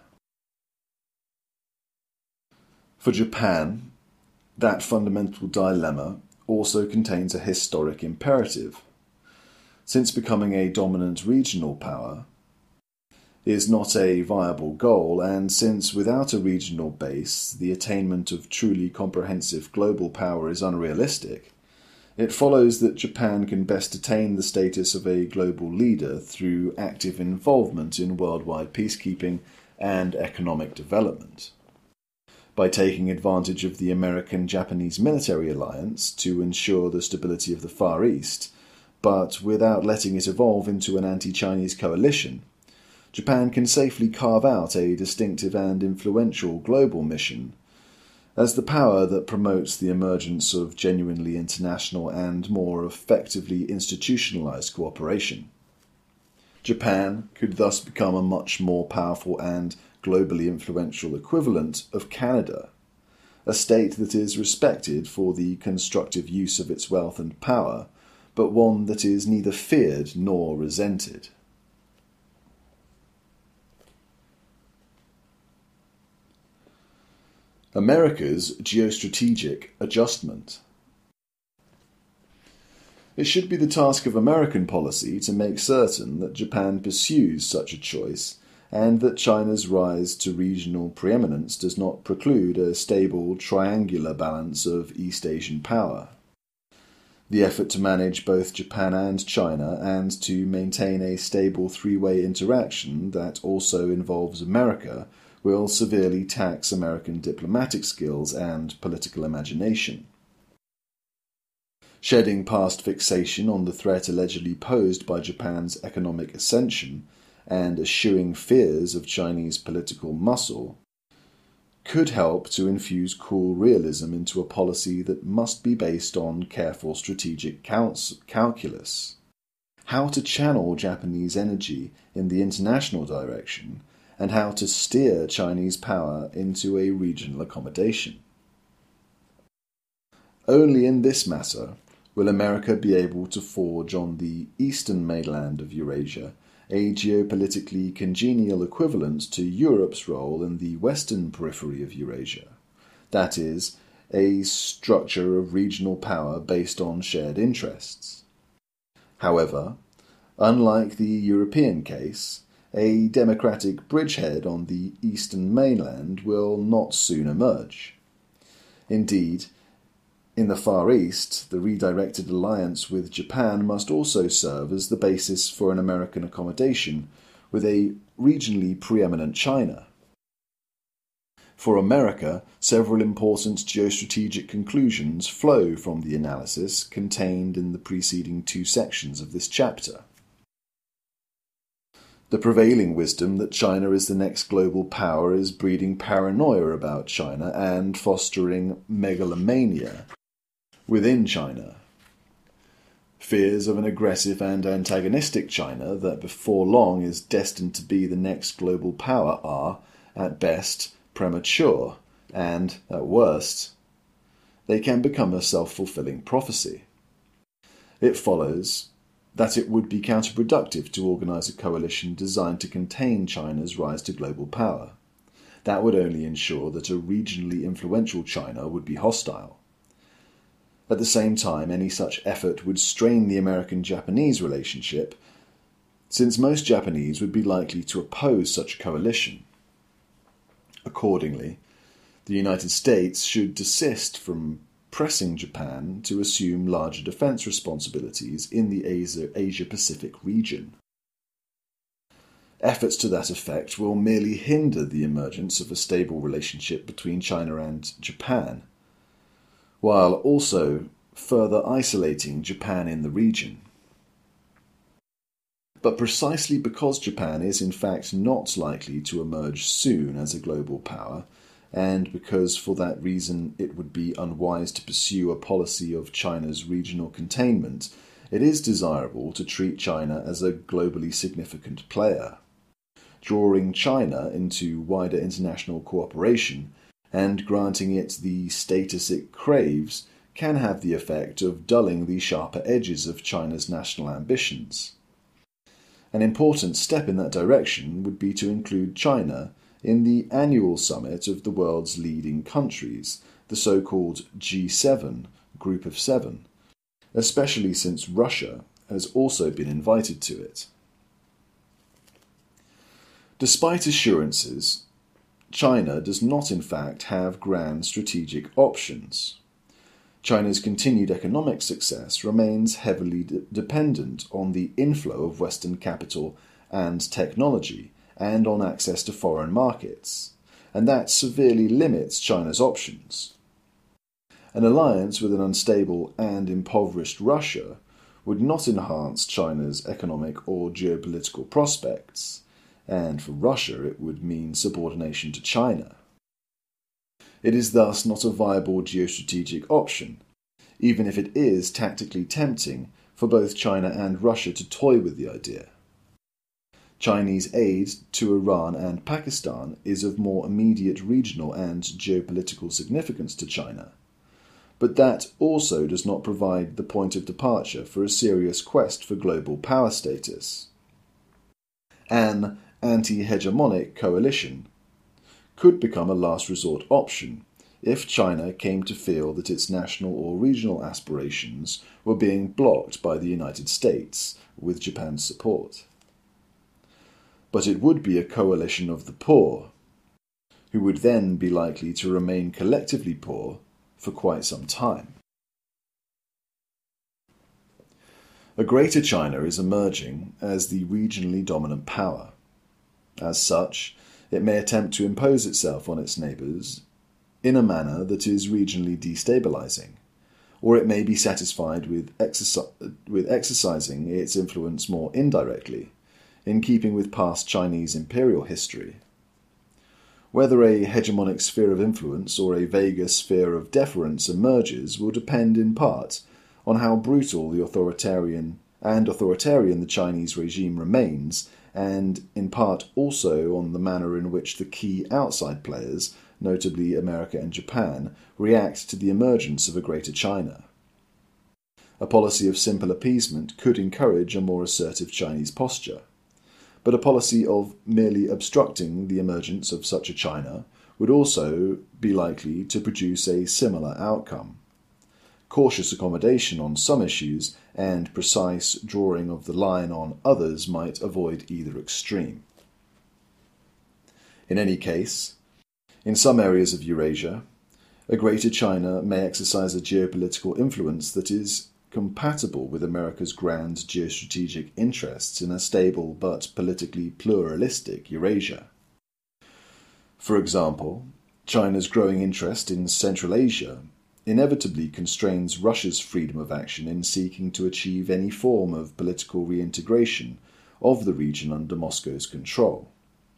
For Japan, that fundamental dilemma also contains a historic imperative. Since becoming a dominant regional power is not a viable goal, and since without a regional base the attainment of truly comprehensive global power is unrealistic, it follows that Japan can best attain the status of a global leader through active involvement in worldwide peacekeeping and economic development. By taking advantage of the American-Japanese military alliance to ensure the stability of the Far East, but without letting it evolve into an anti-Chinese coalition, Japan can safely carve out a distinctive and influential global mission as the power that promotes the emergence of genuinely international and more effectively institutionalized cooperation. Japan could thus become a much more powerful and globally influential equivalent of Canada, a state that is respected for the constructive use of its wealth and power, but one that is neither feared nor resented. America's geostrategic adjustment. It should be the task of American policy to make certain that Japan pursues such a choice, and that China's rise to regional preeminence does not preclude a stable triangular balance of East Asian power. The effort to manage both Japan and China and to maintain a stable three-way interaction that also involves America will severely tax American diplomatic skills and political imagination. Shedding past fixation on the threat allegedly posed by Japan's economic ascension and eschewing fears of Chinese political muscle could help to infuse cool realism into a policy that must be based on careful strategic calculus. How to channel Japanese energy in the international direction, and how to steer Chinese power into a regional accommodation. Only in this matter will America be able to forge on the eastern mainland of Eurasia a geopolitically congenial equivalent to Europe's role in the western periphery of Eurasia, that is, a structure of regional power based on shared interests. However, unlike the European case, a democratic bridgehead on the eastern mainland will not soon emerge. Indeed, in the Far East, the redirected alliance with Japan must also serve as the basis for an American accommodation with a regionally preeminent China. For America, several important geostrategic conclusions flow from the analysis contained in the preceding two sections of this chapter. The prevailing wisdom that China is the next global power is breeding paranoia about China and fostering megalomania within China. Fears of an aggressive and antagonistic China that before long is destined to be the next global power are, at best, premature, and, at worst, they can become a self-fulfilling prophecy. It follows that it would be counterproductive to organize a coalition designed to contain China's rise to global power. That would only ensure that a regionally influential China would be hostile. At the same time, any such effort would strain the American-Japanese relationship, since most Japanese would be likely to oppose such a coalition. Accordingly, the United States should desist from pressing Japan to assume larger defense responsibilities in the Asia-Pacific region. Efforts to that effect will merely hinder the emergence of a stable relationship between China and Japan, while also further isolating Japan in the region. But precisely because Japan is in fact not likely to emerge soon as a global power, and because for that reason it would be unwise to pursue a policy of China's regional containment, it is desirable to treat China as a globally significant player. drawing China into wider international cooperation and granting it the status it craves can have the effect of dulling the sharper edges of China's national ambitions. An important step in that direction would be to include China in the annual summit of the world's leading countries, the so-called G seven, Group of Seven, especially since Russia has also been invited to it. Despite assurances, China does not in fact have grand strategic options. China's continued economic success remains heavily de- dependent on the inflow of Western capital and technology and on access to foreign markets, and that severely limits China's options. An alliance with an unstable and impoverished Russia would not enhance China's economic or geopolitical prospects, and for Russia it would mean subordination to China. It is thus not a viable geostrategic option, even if it is tactically tempting for both China and Russia to toy with the idea. Chinese aid to Iran and Pakistan is of more immediate regional and geopolitical significance to China, but that also does not provide the point of departure for a serious quest for global power status. An anti-hegemonic coalition could become a last resort option if China came to feel that its national or regional aspirations were being blocked by the United States with Japan's support. But it would be a coalition of the poor, who would then be likely to remain collectively poor for quite some time. A Greater China is emerging as the regionally dominant power. As such, it may attempt to impose itself on its neighbours in a manner that is regionally destabilizing, or it may be satisfied with, exerci- with exercising its influence more indirectly, in keeping with past Chinese imperial history. Whether a hegemonic sphere of influence or a vaguer sphere of deference emerges will depend in part on how brutal the authoritarian and authoritarian the Chinese regime remains, and in part also on the manner in which the key outside players, notably America and Japan, react to the emergence of a Greater China. A policy of simple appeasement could encourage a more assertive Chinese posture, but a policy of merely obstructing the emergence of such a China would also be likely to produce a similar outcome. Cautious accommodation on some issues and precise drawing of the line on others might avoid either extreme. In any case, in some areas of Eurasia, a Greater China may exercise a geopolitical influence that is compatible with America's grand geostrategic interests in a stable but politically pluralistic Eurasia. For example, China's growing interest in Central Asia inevitably constrains Russia's freedom of action in seeking to achieve any form of political reintegration of the region under Moscow's control.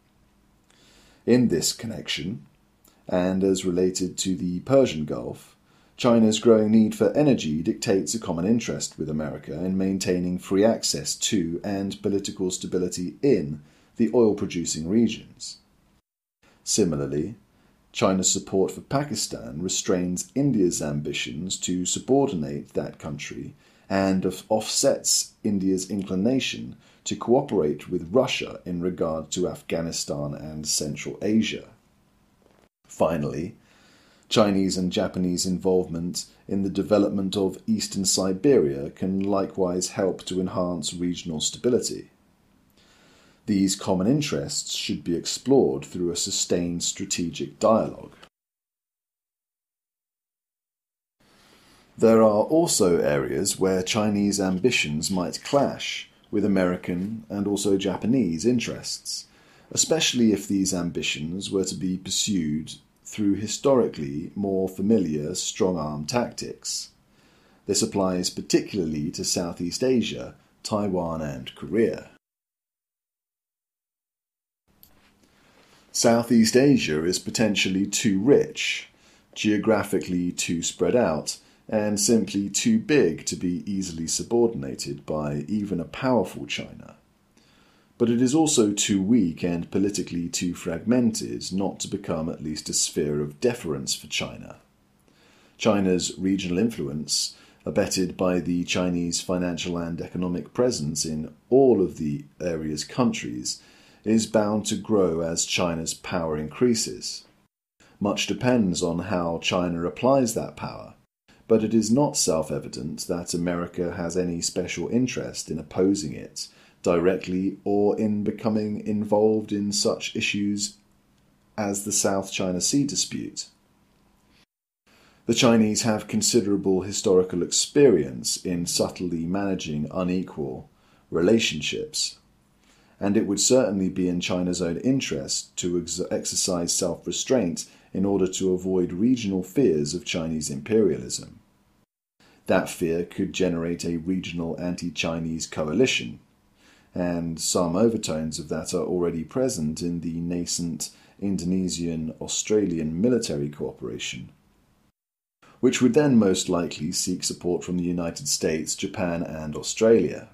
In this connection, and as related to the Persian Gulf, China's growing need for energy dictates a common interest with America in maintaining free access to and political stability in the oil-producing regions. Similarly, China's support for Pakistan restrains India's ambitions to subordinate that country and offsets India's inclination to cooperate with Russia in regard to Afghanistan and Central Asia. Finally, Chinese and Japanese involvement in the development of eastern Siberia can likewise help to enhance regional stability. These common interests should be explored through a sustained strategic dialogue. There are also areas where Chinese ambitions might clash with American and also Japanese interests, especially if these ambitions were to be pursued through historically more familiar strong-arm tactics. This applies particularly to Southeast Asia, Taiwan and Korea. Southeast Asia is potentially too rich, geographically too spread out, and simply too big to be easily subordinated by even a powerful China. but it is also too weak and politically too fragmented not to become at least a sphere of deference for China. China's regional influence, abetted by the Chinese financial and economic presence in all of the area's countries, is bound to grow as China's power increases. Much depends on how China applies that power, but it is not self-evident that America has any special interest in opposing it, directly or in becoming involved in such issues as the South China Sea dispute. The Chinese have considerable historical experience in subtly managing unequal relationships, and it would certainly be in China's own interest to ex- exercise self-restraint in order to avoid regional fears of Chinese imperialism. That fear could generate a regional anti-Chinese coalition, and some overtones of that are already present in the nascent Indonesian-Australian military cooperation, which would then most likely seek support from the United States, Japan, and Australia.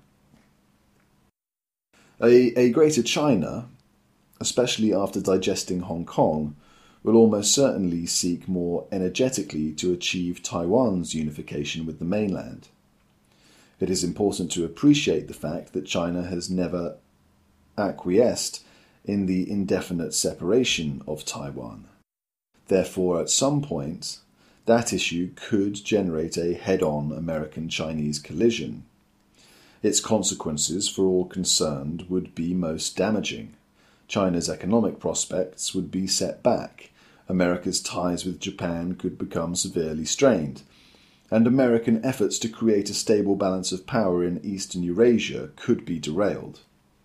A, a Greater China, especially after digesting Hong Kong, will almost certainly seek more energetically to achieve Taiwan's unification with the mainland. It is important to appreciate the fact that China has never acquiesced in the indefinite separation of Taiwan. Therefore, at some point, that issue could generate a head-on American-Chinese collision. Its consequences for all concerned would be most damaging. China's economic prospects would be set back, America's ties with Japan could become severely strained, and American efforts to create a stable balance of power in Eastern Eurasia could be derailed.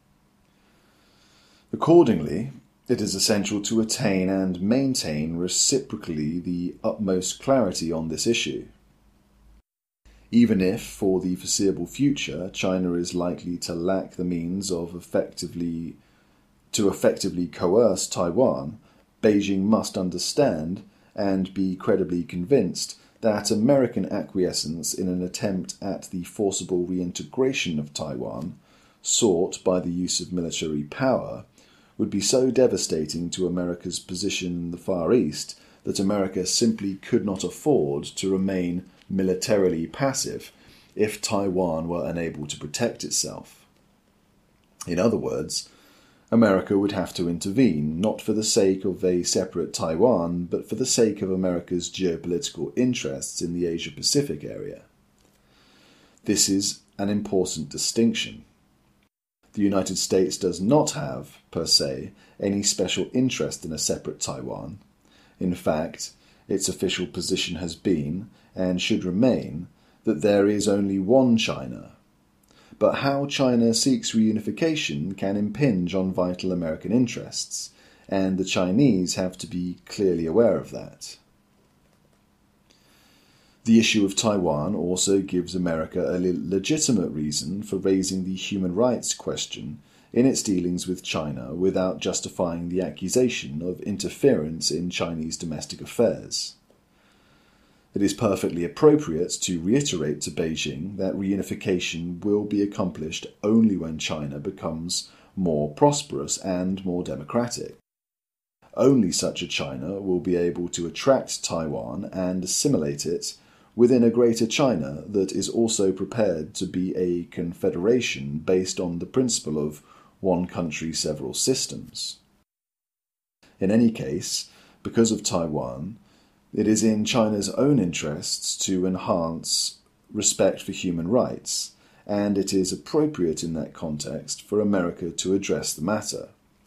Accordingly, it is essential to attain and maintain reciprocally the utmost clarity on this issue. Even if, for the foreseeable future, China is likely to lack the means of effectively to effectively coerce Taiwan, Beijing must understand and be credibly convinced that American acquiescence in an attempt at the forcible reintegration of Taiwan, sought by the use of military power, would be so devastating to America's position in the Far East that America simply could not afford to remain militarily passive if Taiwan were unable to protect itself. In other words, America would have to intervene, not for the sake of a separate Taiwan, but for the sake of America's geopolitical interests in the Asia-Pacific area. This is an important distinction. The United States does not have, per se, any special interest in a separate Taiwan. In fact, its official position has been, and should remain, that there is only one China. But how China seeks reunification can impinge on vital American interests, and the Chinese have to be clearly aware of that. The issue of Taiwan also gives America a legitimate reason for raising the human rights question in its dealings with China without justifying the accusation of interference in Chinese domestic affairs. It is perfectly appropriate to reiterate to Beijing that reunification will be accomplished only when China becomes more prosperous and more democratic. Only such a China will be able to attract Taiwan and assimilate it within a Greater China that is also prepared to be a confederation based on the principle of one country, several systems. In any case, because of Taiwan, it is in China's own interests to enhance respect for human rights, and it is appropriate in that context for America to address the matter.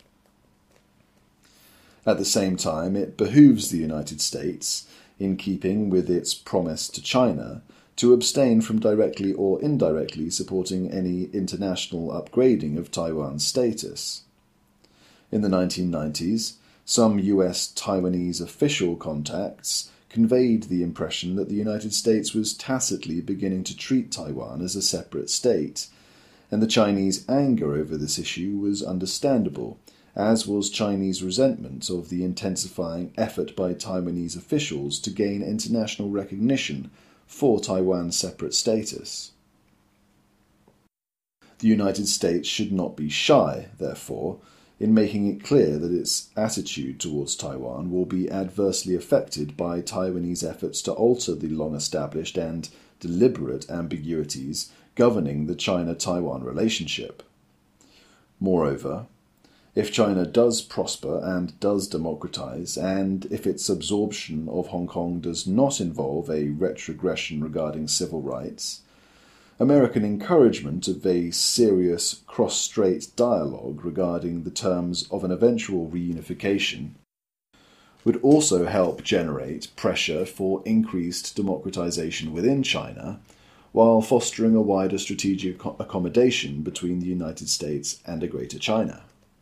At the same time, it behooves the United States, in keeping with its promise to China, to abstain from directly or indirectly supporting any international upgrading of Taiwan's status. In the nineteen nineties, some U S Taiwanese official contacts conveyed the impression that the United States was tacitly beginning to treat Taiwan as a separate state, and the Chinese anger over this issue was understandable, as was Chinese resentment of the intensifying effort by Taiwanese officials to gain international recognition for Taiwan's separate status. The United States should not be shy, therefore, in making it clear that its attitude towards Taiwan will be adversely affected by Taiwanese efforts to alter the long-established and deliberate ambiguities governing the China-Taiwan relationship. Moreover, if China does prosper and does democratize, and if its absorption of Hong Kong does not involve a retrogression regarding civil rights, American encouragement of a serious cross-strait dialogue regarding the terms of an eventual reunification would also help generate pressure for increased democratization within China, while fostering a wider strategic accommodation between the United States and a Greater China.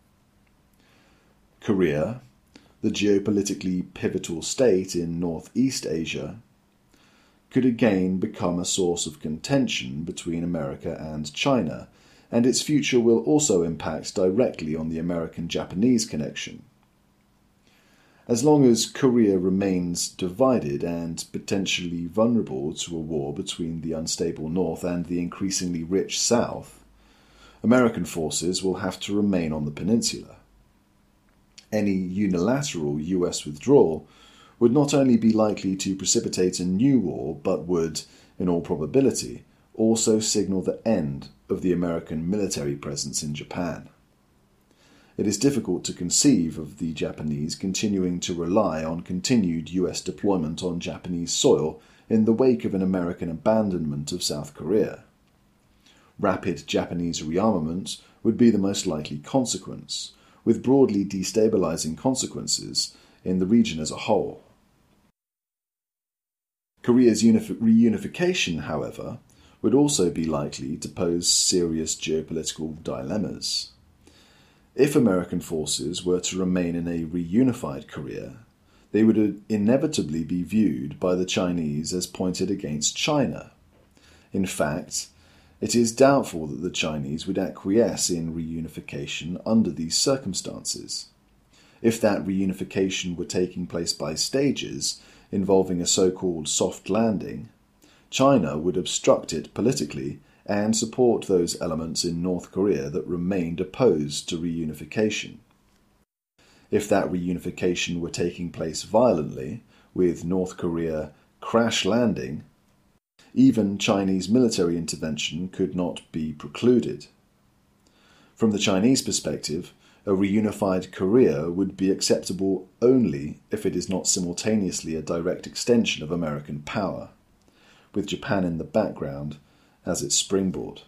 Korea, the geopolitically pivotal state in Northeast Asia, could again become a source of contention between America and China, and its future will also impact directly on the American-Japanese connection. As long as Korea remains divided and potentially vulnerable to a war between the unstable North and the increasingly rich South, American forces will have to remain on the peninsula. Any unilateral U S withdrawal would not only be likely to precipitate a new war, but would, in all probability, also signal the end of the American military presence in Japan. It is difficult to conceive of the Japanese continuing to rely on continued U S deployment on Japanese soil in the wake of an American abandonment of South Korea. Rapid Japanese rearmament would be the most likely consequence, with broadly destabilizing consequences in the region as a whole. Korea's unif- reunification, however, would also be likely to pose serious geopolitical dilemmas. If American forces were to remain in a reunified Korea, they would inevitably be viewed by the Chinese as pointed against China. In fact, it is doubtful that the Chinese would acquiesce in reunification under these circumstances. If that reunification were taking place by stages, involving a so-called soft landing, China would obstruct it politically and support those elements in North Korea that remained opposed to reunification. If that reunification were taking place violently, with North Korea crash landing, even Chinese military intervention could not be precluded. From the Chinese perspective, a reunified Korea would be acceptable only if it is not simultaneously a direct extension of American power, with Japan in the background as its springboard.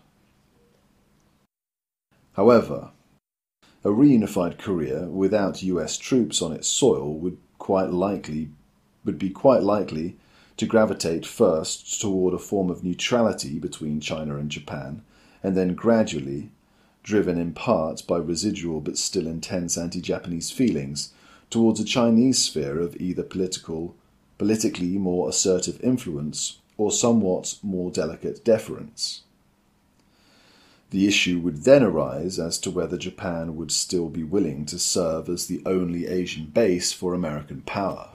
However, a reunified Korea without U S troops on its soil would quite likely would be quite likely to gravitate first toward a form of neutrality between China and Japan, and then gradually, driven in part by residual but still intense anti-Japanese feelings, towards a Chinese sphere of either political, politically more assertive influence or somewhat more delicate deference. The issue would then arise as to whether Japan would still be willing to serve as the only Asian base for American power.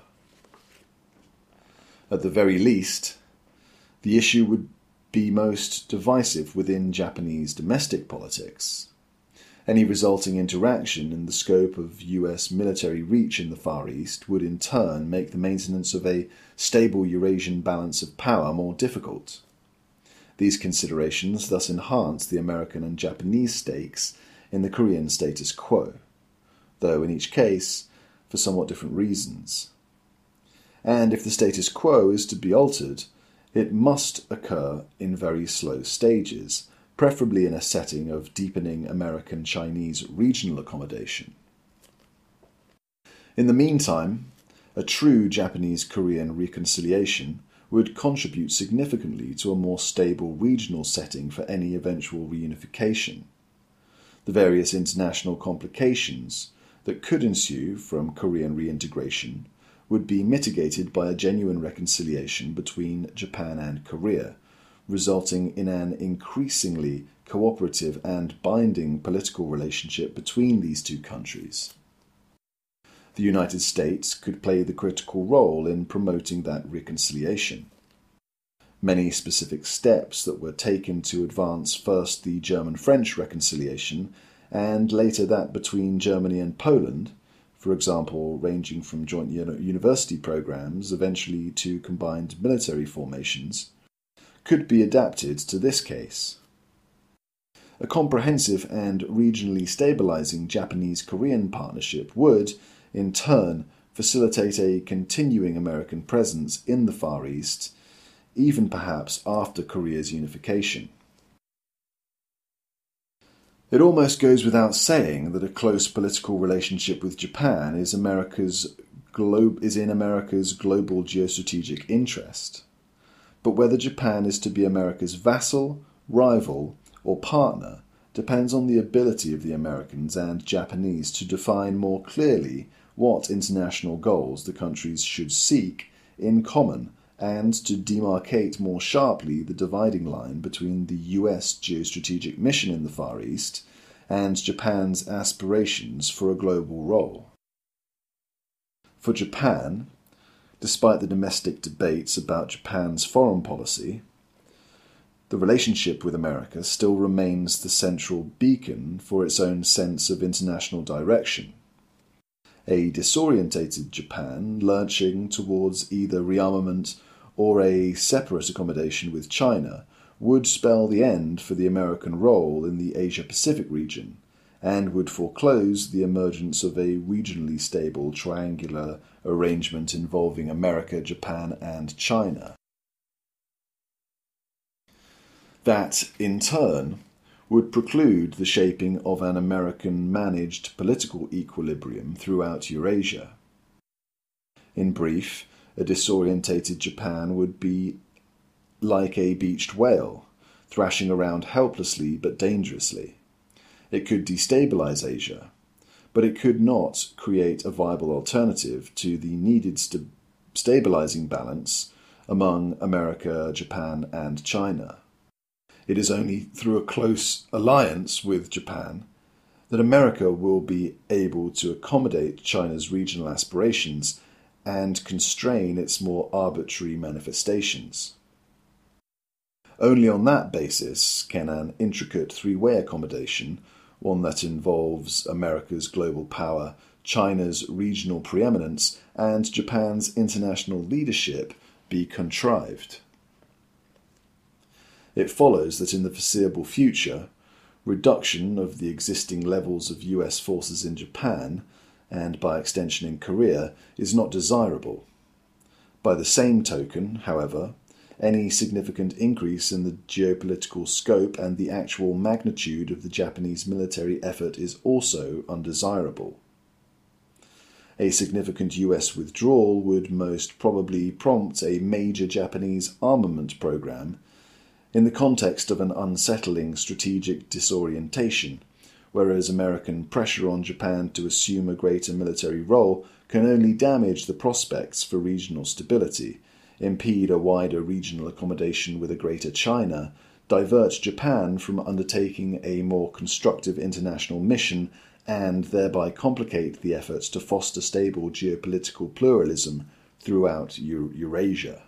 At the very least, the issue would be most divisive within Japanese domestic politics. Any resulting interaction in the scope of U S military reach in the Far East would in turn make the maintenance of a stable Eurasian balance of power more difficult. These considerations thus enhance the American and Japanese stakes in the Korean status quo, though in each case for somewhat different reasons. And if the status quo is to be altered, it must occur in very slow stages, preferably in a setting of deepening American-Chinese regional accommodation. In the meantime, a true Japanese-Korean reconciliation would contribute significantly to a more stable regional setting for any eventual reunification. The various international complications that could ensue from Korean reintegration would be mitigated by a genuine reconciliation between Japan and Korea, resulting in an increasingly cooperative and binding political relationship between these two countries. The United States could play the critical role in promoting that reconciliation. many specific steps that were taken to advance first the German-French reconciliation and later that between Germany and Poland, for example, ranging from joint university programs eventually to combined military formations, could be adapted to this case. A comprehensive and regionally stabilizing Japanese-Korean partnership would, in turn, facilitate a continuing American presence in the Far East, even perhaps after Korea's unification. It almost goes without saying that a close political relationship with Japan is America's glo- is in America's global geostrategic interest. But whether Japan is to be America's vassal, rival, or partner depends on the ability of the Americans and Japanese to define more clearly what international goals the countries should seek in common and to demarcate more sharply the dividing line between the U S geostrategic mission in the Far East and Japan's aspirations for a global role. For Japan, despite the domestic debates about Japan's foreign policy, the relationship with America still remains the central beacon for its own sense of international direction. A disorientated Japan lurching towards either rearmament or a separate accommodation with China would spell the end for the American role in the Asia-Pacific region and would foreclose the emergence of a regionally stable triangular arrangement involving America, Japan, and China. That, in turn, would preclude the shaping of an American-managed political equilibrium throughout Eurasia. In brief, a disorientated Japan would be like a beached whale, thrashing around helplessly but dangerously. It could destabilize Asia, but it could not create a viable alternative to the needed st- stabilizing balance among America, Japan, and China. It is only through a close alliance with Japan that America will be able to accommodate China's regional aspirations and constrain its more arbitrary manifestations. Only on that basis can an intricate three-way accommodation, one that involves America's global power, China's regional preeminence, and Japan's international leadership, be contrived. It follows that in the foreseeable future, reduction of the existing levels of U S forces in Japan, and by extension in Korea, is not desirable. By the same token, however, any significant increase in the geopolitical scope and the actual magnitude of the Japanese military effort is also undesirable. A significant U S withdrawal would most probably prompt a major Japanese armament program in the context of an unsettling strategic disorientation, whereas American pressure on Japan to assume a greater military role can only damage the prospects for regional stability, impede a wider regional accommodation with a greater China, divert Japan from undertaking a more constructive international mission, and thereby complicate the efforts to foster stable geopolitical pluralism throughout Eurasia.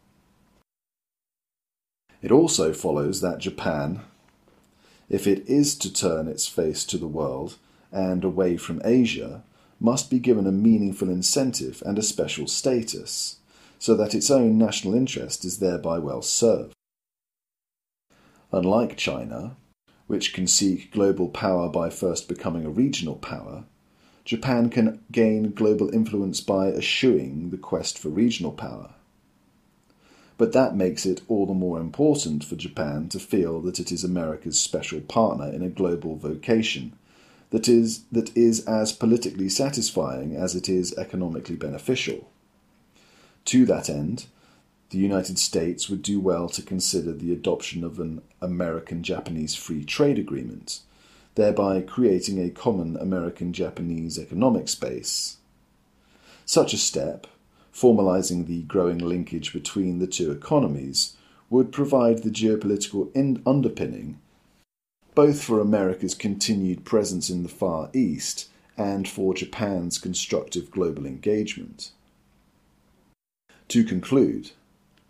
It also follows that Japan, if it is to turn its face to the world and away from Asia, must be given a meaningful incentive and a special status, so that its own national interest is thereby well served. Unlike China, which can seek global power by first becoming a regional power, Japan can gain global influence by eschewing the quest for regional power. But that makes it all the more important for Japan to feel that it is America's special partner in a global vocation, that is, that is as politically satisfying as it is economically beneficial. To that end, the United States would do well to consider the adoption of an American-Japanese free trade agreement, thereby creating a common American-Japanese economic space. Such a step, formalizing the growing linkage between the two economies, would provide the geopolitical in- underpinning both for America's continued presence in the Far East and for Japan's constructive global engagement. To conclude,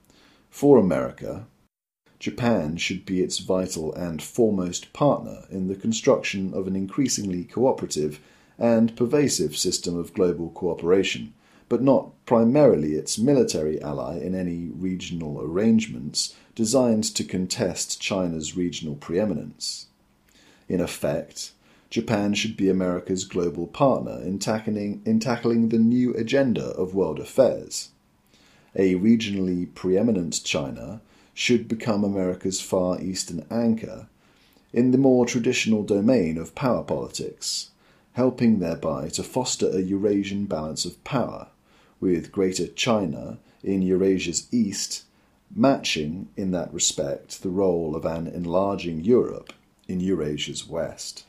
For America, Japan should be its vital and foremost partner in the construction of an increasingly cooperative and pervasive system of global cooperation, but not primarily its military ally in any regional arrangements designed to contest China's regional preeminence. In effect, Japan should be America's global partner in tackling, in tackling the new agenda of world affairs. A regionally preeminent China should become America's Far Eastern anchor in the more traditional domain of power politics, helping thereby to foster a Eurasian balance of power, with Greater China in Eurasia's east matching, in that respect, the role of an enlarging Europe in Eurasia's west.